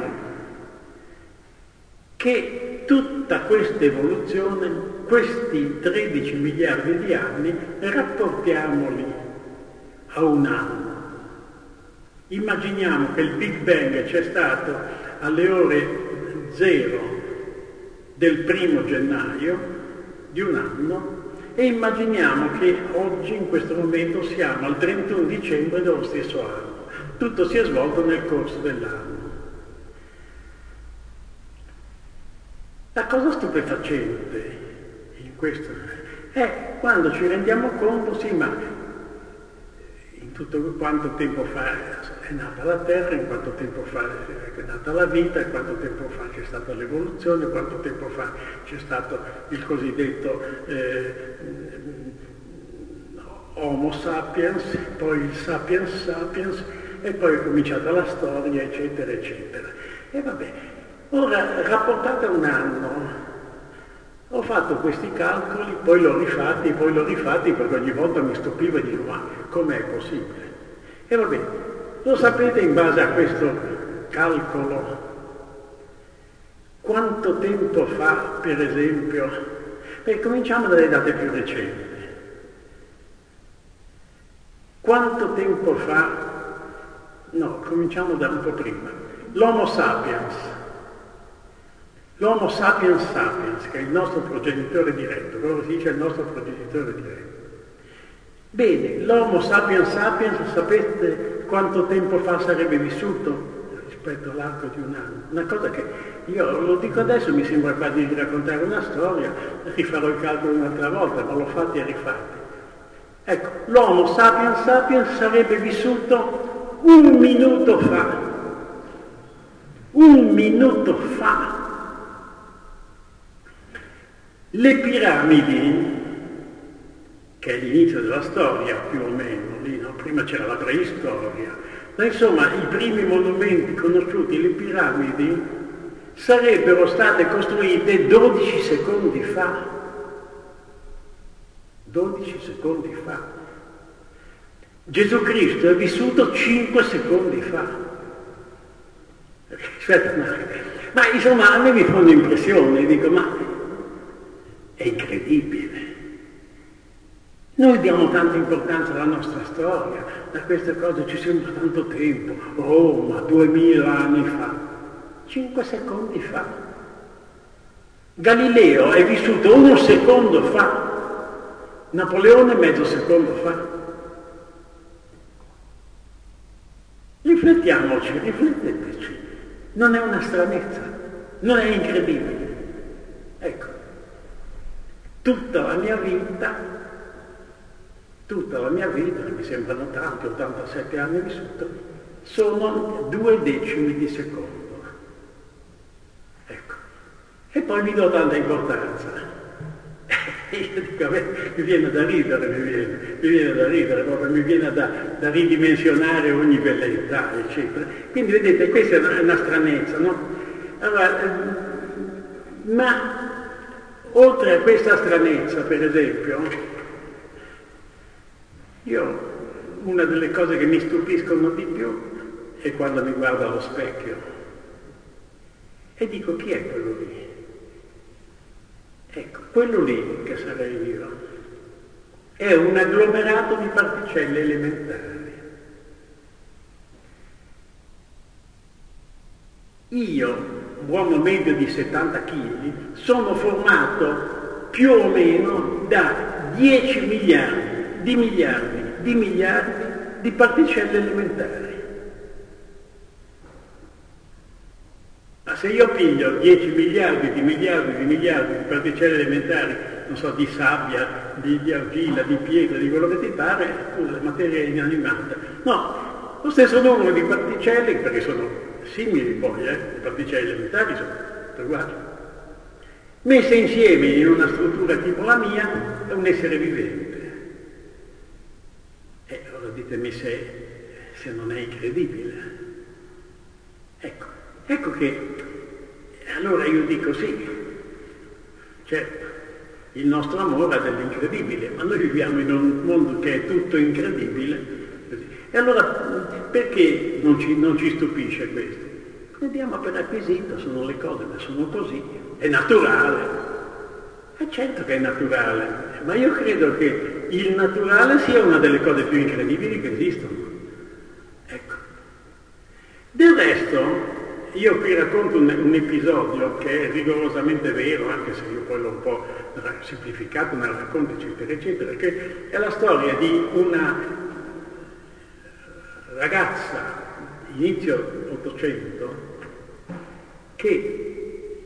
che tutta questa evoluzione, questi tredici miliardi di anni, rapportiamoli a un anno. Immaginiamo che il Big Bang c'è stato alle ore zero del primo gennaio di un anno, e immaginiamo che oggi, in questo momento, siamo al trentuno dicembre dello stesso anno. Tutto si è svolto nel corso dell'anno. La cosa stupefacente in questo è quando ci rendiamo conto, sì, ma in tutto quanto tempo fa è nata la Terra, in quanto tempo fa è nata la vita, in quanto tempo fa c'è stata l'evoluzione, in quanto tempo fa c'è stato il cosiddetto eh, Homo sapiens, poi il sapiens sapiens, e poi è cominciata la storia, eccetera, eccetera. E vabbè, ora rapportate a un anno, ho fatto questi calcoli, poi l'ho rifatti, poi l'ho rifatti, perché ogni volta mi stupivo e dico, ma com'è possibile? E vabbè, lo sapete in base a questo calcolo quanto tempo fa, per esempio, beh, cominciamo dalle date più recenti. Quanto tempo fa, no, cominciamo da un po' prima, l'Homo sapiens, l'Homo sapiens sapiens, che è il nostro progenitore diretto, quello si dice il nostro progenitore diretto. Bene, l'Homo sapiens sapiens, sapete quanto tempo fa sarebbe vissuto rispetto all'arco di un anno? Una cosa che io lo dico adesso, mi sembra quasi di raccontare una storia, rifarò il calcolo un'altra volta, ma l'ho fatti e rifatti. Ecco, l'Homo sapiens sapiens sarebbe vissuto un minuto fa. Un minuto fa. Le piramidi, che è l'inizio della storia più o meno, lì, no? Prima c'era la preistoria, ma insomma i primi monumenti conosciuti, le piramidi, sarebbero state costruite dodici secondi fa. dodici secondi fa. Gesù Cristo è vissuto cinque secondi fa. Aspetta, ma, ma insomma a me mi fa un'impressione, dico, ma è incredibile. Noi diamo tanta importanza alla nostra storia, a queste cose ci sembra tanto tempo. Roma, duemila anni fa, cinque secondi fa. Galileo è vissuto uno secondo fa. Napoleone mezzo secondo fa. Riflettiamoci, rifletteteci. Non è una stranezza, non è incredibile. Ecco, tutta la mia vita, tutta la mia vita, che mi sembrano tanti, ottantasette anni vissuto, sono due decimi di secondo. Ecco, e poi mi do tanta importanza. Io dico, a me mi viene da ridere, mi viene, mi viene da ridere, proprio mi viene da, da ridimensionare ogni velleità, eccetera. Quindi vedete, questa è una, una stranezza, no? Allora, ma oltre a questa stranezza, per esempio, io, una delle cose che mi stupiscono di più è quando mi guardo allo specchio e dico, chi è quello lì? Ecco, quello lì che sarei io. è un agglomerato di particelle elementari. Io, uomo medio di settanta chili, sono formato più o meno da dieci miliardi di miliardi di miliardi di particelle elementari. Ma se io piglio dieci miliardi di miliardi di miliardi di particelle elementari, non so, di sabbia, di, di argilla, di pietra, di quello che ti pare, la materia inanimata. No, lo stesso numero di particelle, perché sono simili poi, eh, le particelle elementari sono uguali. Messe insieme in una struttura tipo la mia, è un essere vivente. E ora ditemi se, se non è incredibile. Ecco, ecco che allora io dico sì, certo, il nostro amore è dell'incredibile, ma noi viviamo in un mondo che è tutto incredibile. E allora perché non ci, non ci stupisce questo? Ne diamo per acquisito, sono le cose, ma sono così, è naturale. È certo che è naturale, ma io credo che il naturale sia una delle cose più incredibili che esistono. Ecco. Del resto, io qui racconto un, un episodio che è rigorosamente vero, anche se io poi l'ho un po' semplificato nel racconto, eccetera, eccetera, che è la storia di una ragazza inizio Ottocento che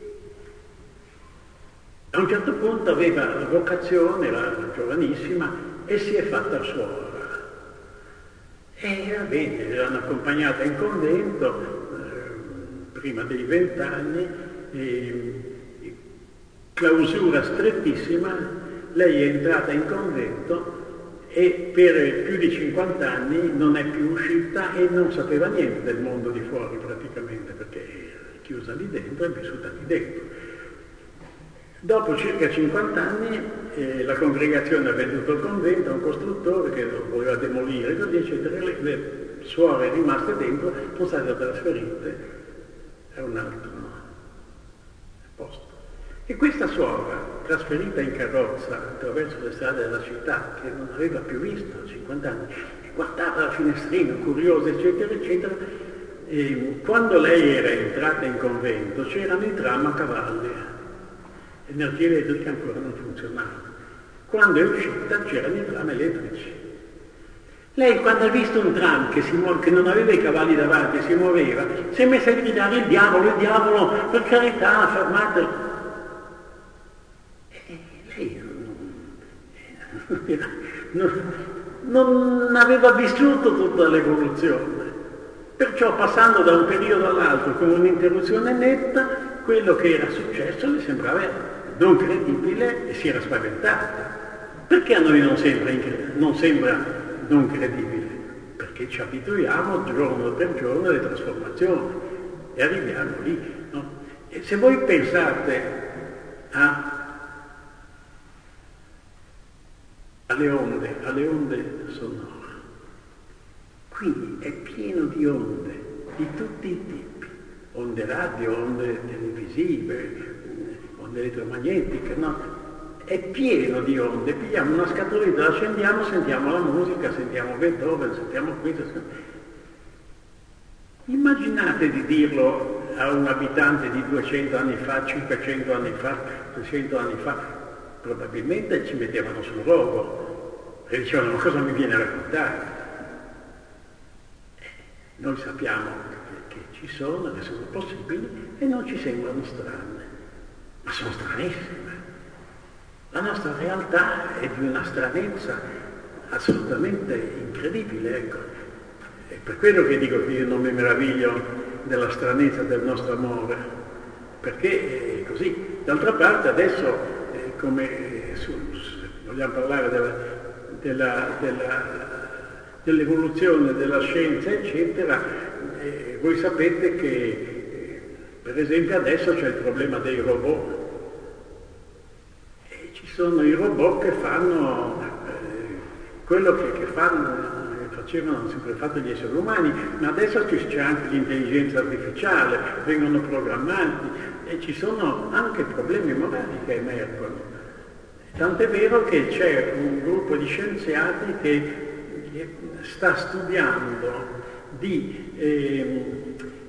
a un certo punto aveva la vocazione, era giovanissima, e si è fatta suora. E va bene, l'hanno accompagnata in convento eh, prima dei vent'anni, eh, clausura strettissima, lei è entrata in convento e per più di cinquanta anni non è più uscita e non sapeva niente del mondo di fuori praticamente, perché era chiusa lì dentro e vissuta lì dentro. Dopo circa cinquanta anni eh, la congregazione ha venduto il convento a un costruttore che lo voleva demolire, così eccetera, le, le suore rimaste dentro sono state trasferite a un altro posto. E questa suora, trasferita in carrozza attraverso le strade della città, che non aveva più visto a cinquanta anni, guardava dal finestrino, curiosa, eccetera, eccetera, e quando lei era entrata in convento c'erano i tram a cavalli, l'energia elettrica ancora non funzionava. Quando è uscita c'erano i tram elettrici. Lei, quando ha visto un tram che, si muove, che non aveva i cavalli davanti e si muoveva, si è messa a gridare: il diavolo, il diavolo, per carità, fermatelo. Lei non, non aveva vissuto tutta l'evoluzione, perciò passando da un periodo all'altro con un'interruzione netta, quello che era successo le sembrava non credibile e si era spaventata. Perché a noi non sembra, non sembra non credibile? Perché ci abituiamo giorno per giorno alle trasformazioni e arriviamo lì, no? E se voi pensate a alle onde, alle onde sonore. Qui è pieno di onde, di tutti i tipi, onde radio, onde televisive, onde elettromagnetiche, no? È pieno di onde, pigliamo una scatoletta, la accendiamo, sentiamo la musica, sentiamo Beethoven, sentiamo questo. Immaginate di dirlo a un abitante di duecento anni fa, cinquecento anni fa, trecento anni fa, probabilmente ci mettevano sul rogo e dicevano: ma cosa mi viene a raccontare? Eh, noi sappiamo che, che ci sono, che sono possibili e non ci sembrano strane, ma sono stranissime. La nostra realtà è di una stranezza assolutamente incredibile, ecco. È per quello che dico che io non mi meraviglio della stranezza del nostro amore, perché è così. D'altra parte adesso, come su, su, vogliamo parlare della, della, della, dell'evoluzione della scienza, eccetera, eh, voi sapete che, eh, per esempio, adesso c'è il problema dei robot. E ci sono i robot che fanno eh, quello che, che fanno, che facevano, hanno sempre fatto gli esseri umani, ma adesso c'è anche l'intelligenza artificiale, vengono programmati, e ci sono anche problemi morali che emergono. Tant'è vero che c'è un gruppo di scienziati che sta studiando di eh,